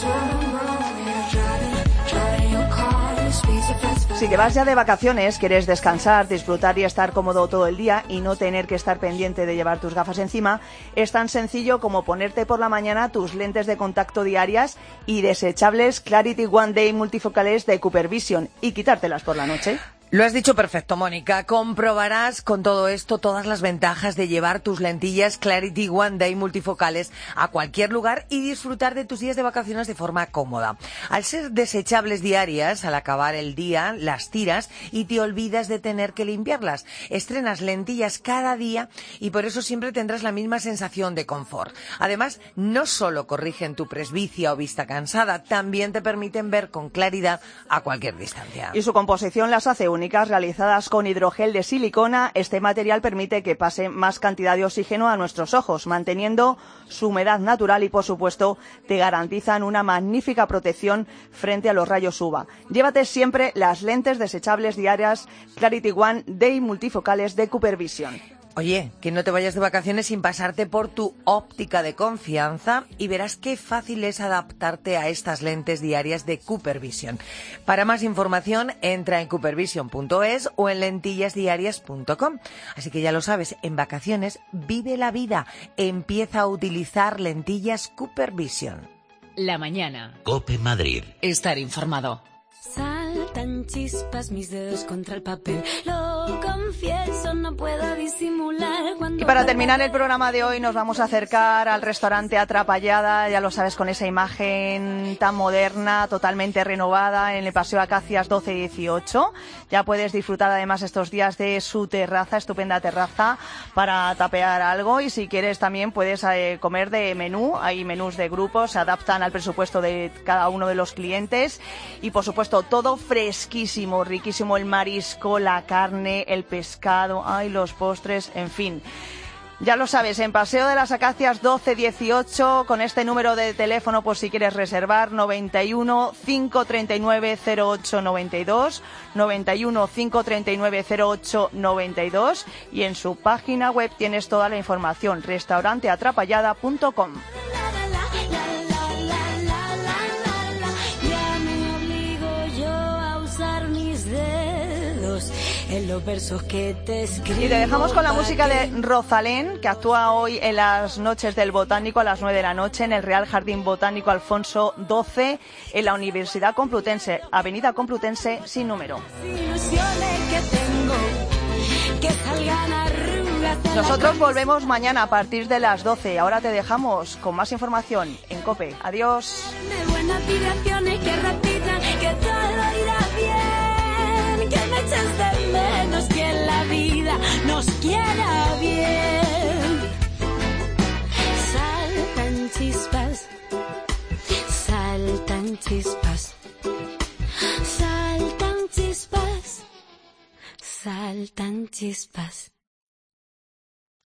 Si te vas ya de vacaciones, quieres descansar, disfrutar y estar cómodo todo el día y no tener que estar pendiente de llevar tus gafas encima, es tan sencillo como ponerte por la mañana tus lentes de contacto diarias y desechables Clarity One Day multifocales de Cooper Vision y quitártelas por la noche. Lo has dicho perfecto, Mónica. Comprobarás con todo esto todas las ventajas de llevar tus lentillas Clarity One Day multifocales a cualquier lugar y disfrutar de tus días de vacaciones de forma cómoda. Al ser desechables diarias, al acabar el día, las tiras y te olvidas de tener que limpiarlas. Estrenas lentillas cada día y por eso siempre tendrás la misma sensación de confort. Además, no solo corrigen tu presbicia o vista cansada, también te permiten ver con claridad a cualquier distancia. Y su composición las hace únicas, realizadas con hidrogel de silicona. Este material permite que pase más cantidad de oxígeno a nuestros ojos, manteniendo su humedad natural y, por supuesto, te garantizan una magnífica protección frente a los rayos UVA. Llévate siempre las lentes desechables diarias Clarity One Day multifocales de Cooper Vision. Oye, que no te vayas de vacaciones sin pasarte por tu óptica de confianza y verás qué fácil es adaptarte a estas lentes diarias de Cooper Vision. Para más información, entra en coopervision.es o en lentillasdiarias.com. Así que ya lo sabes, en vacaciones vive la vida. Empieza a utilizar lentillas Cooper Vision. La mañana. COPE Madrid. Estar informado. Saltan chispas mis dedos contra el papel. Lo confieso, no puedo disimular cuando... Y para terminar el programa de hoy nos vamos a acercar al restaurante Atrapallada, ya lo sabes, con esa imagen tan moderna, totalmente renovada en el Paseo Acacias 12-18. Ya puedes disfrutar además estos días de su terraza, estupenda terraza, para tapear algo, y si quieres también puedes comer de menú. Hay menús de grupos, se adaptan al presupuesto de cada uno de los clientes y por supuesto todo fresquísimo, riquísimo, el marisco, la carne, el pescado, los postres, en fin. Ya lo sabes, en Paseo de las Acacias 12-18, con este número de teléfono por si quieres reservar, 91 539 0892, 91 539 0892, y en su página web tienes toda la información, restauranteatrapallada.com. En los versos que te escribo. Y te dejamos con la música de Rosalén, que actúa hoy en las Noches del Botánico a las 9 de la noche en el Real Jardín Botánico Alfonso XII en la Universidad Complutense, Avenida Complutense sin número. Nosotros volvemos mañana a partir de las 12. Ahora te dejamos con más información en COPE. Adiós. Que me eches de menos, que la vida nos quiera bien. Saltan chispas, saltan chispas, saltan chispas, saltan chispas.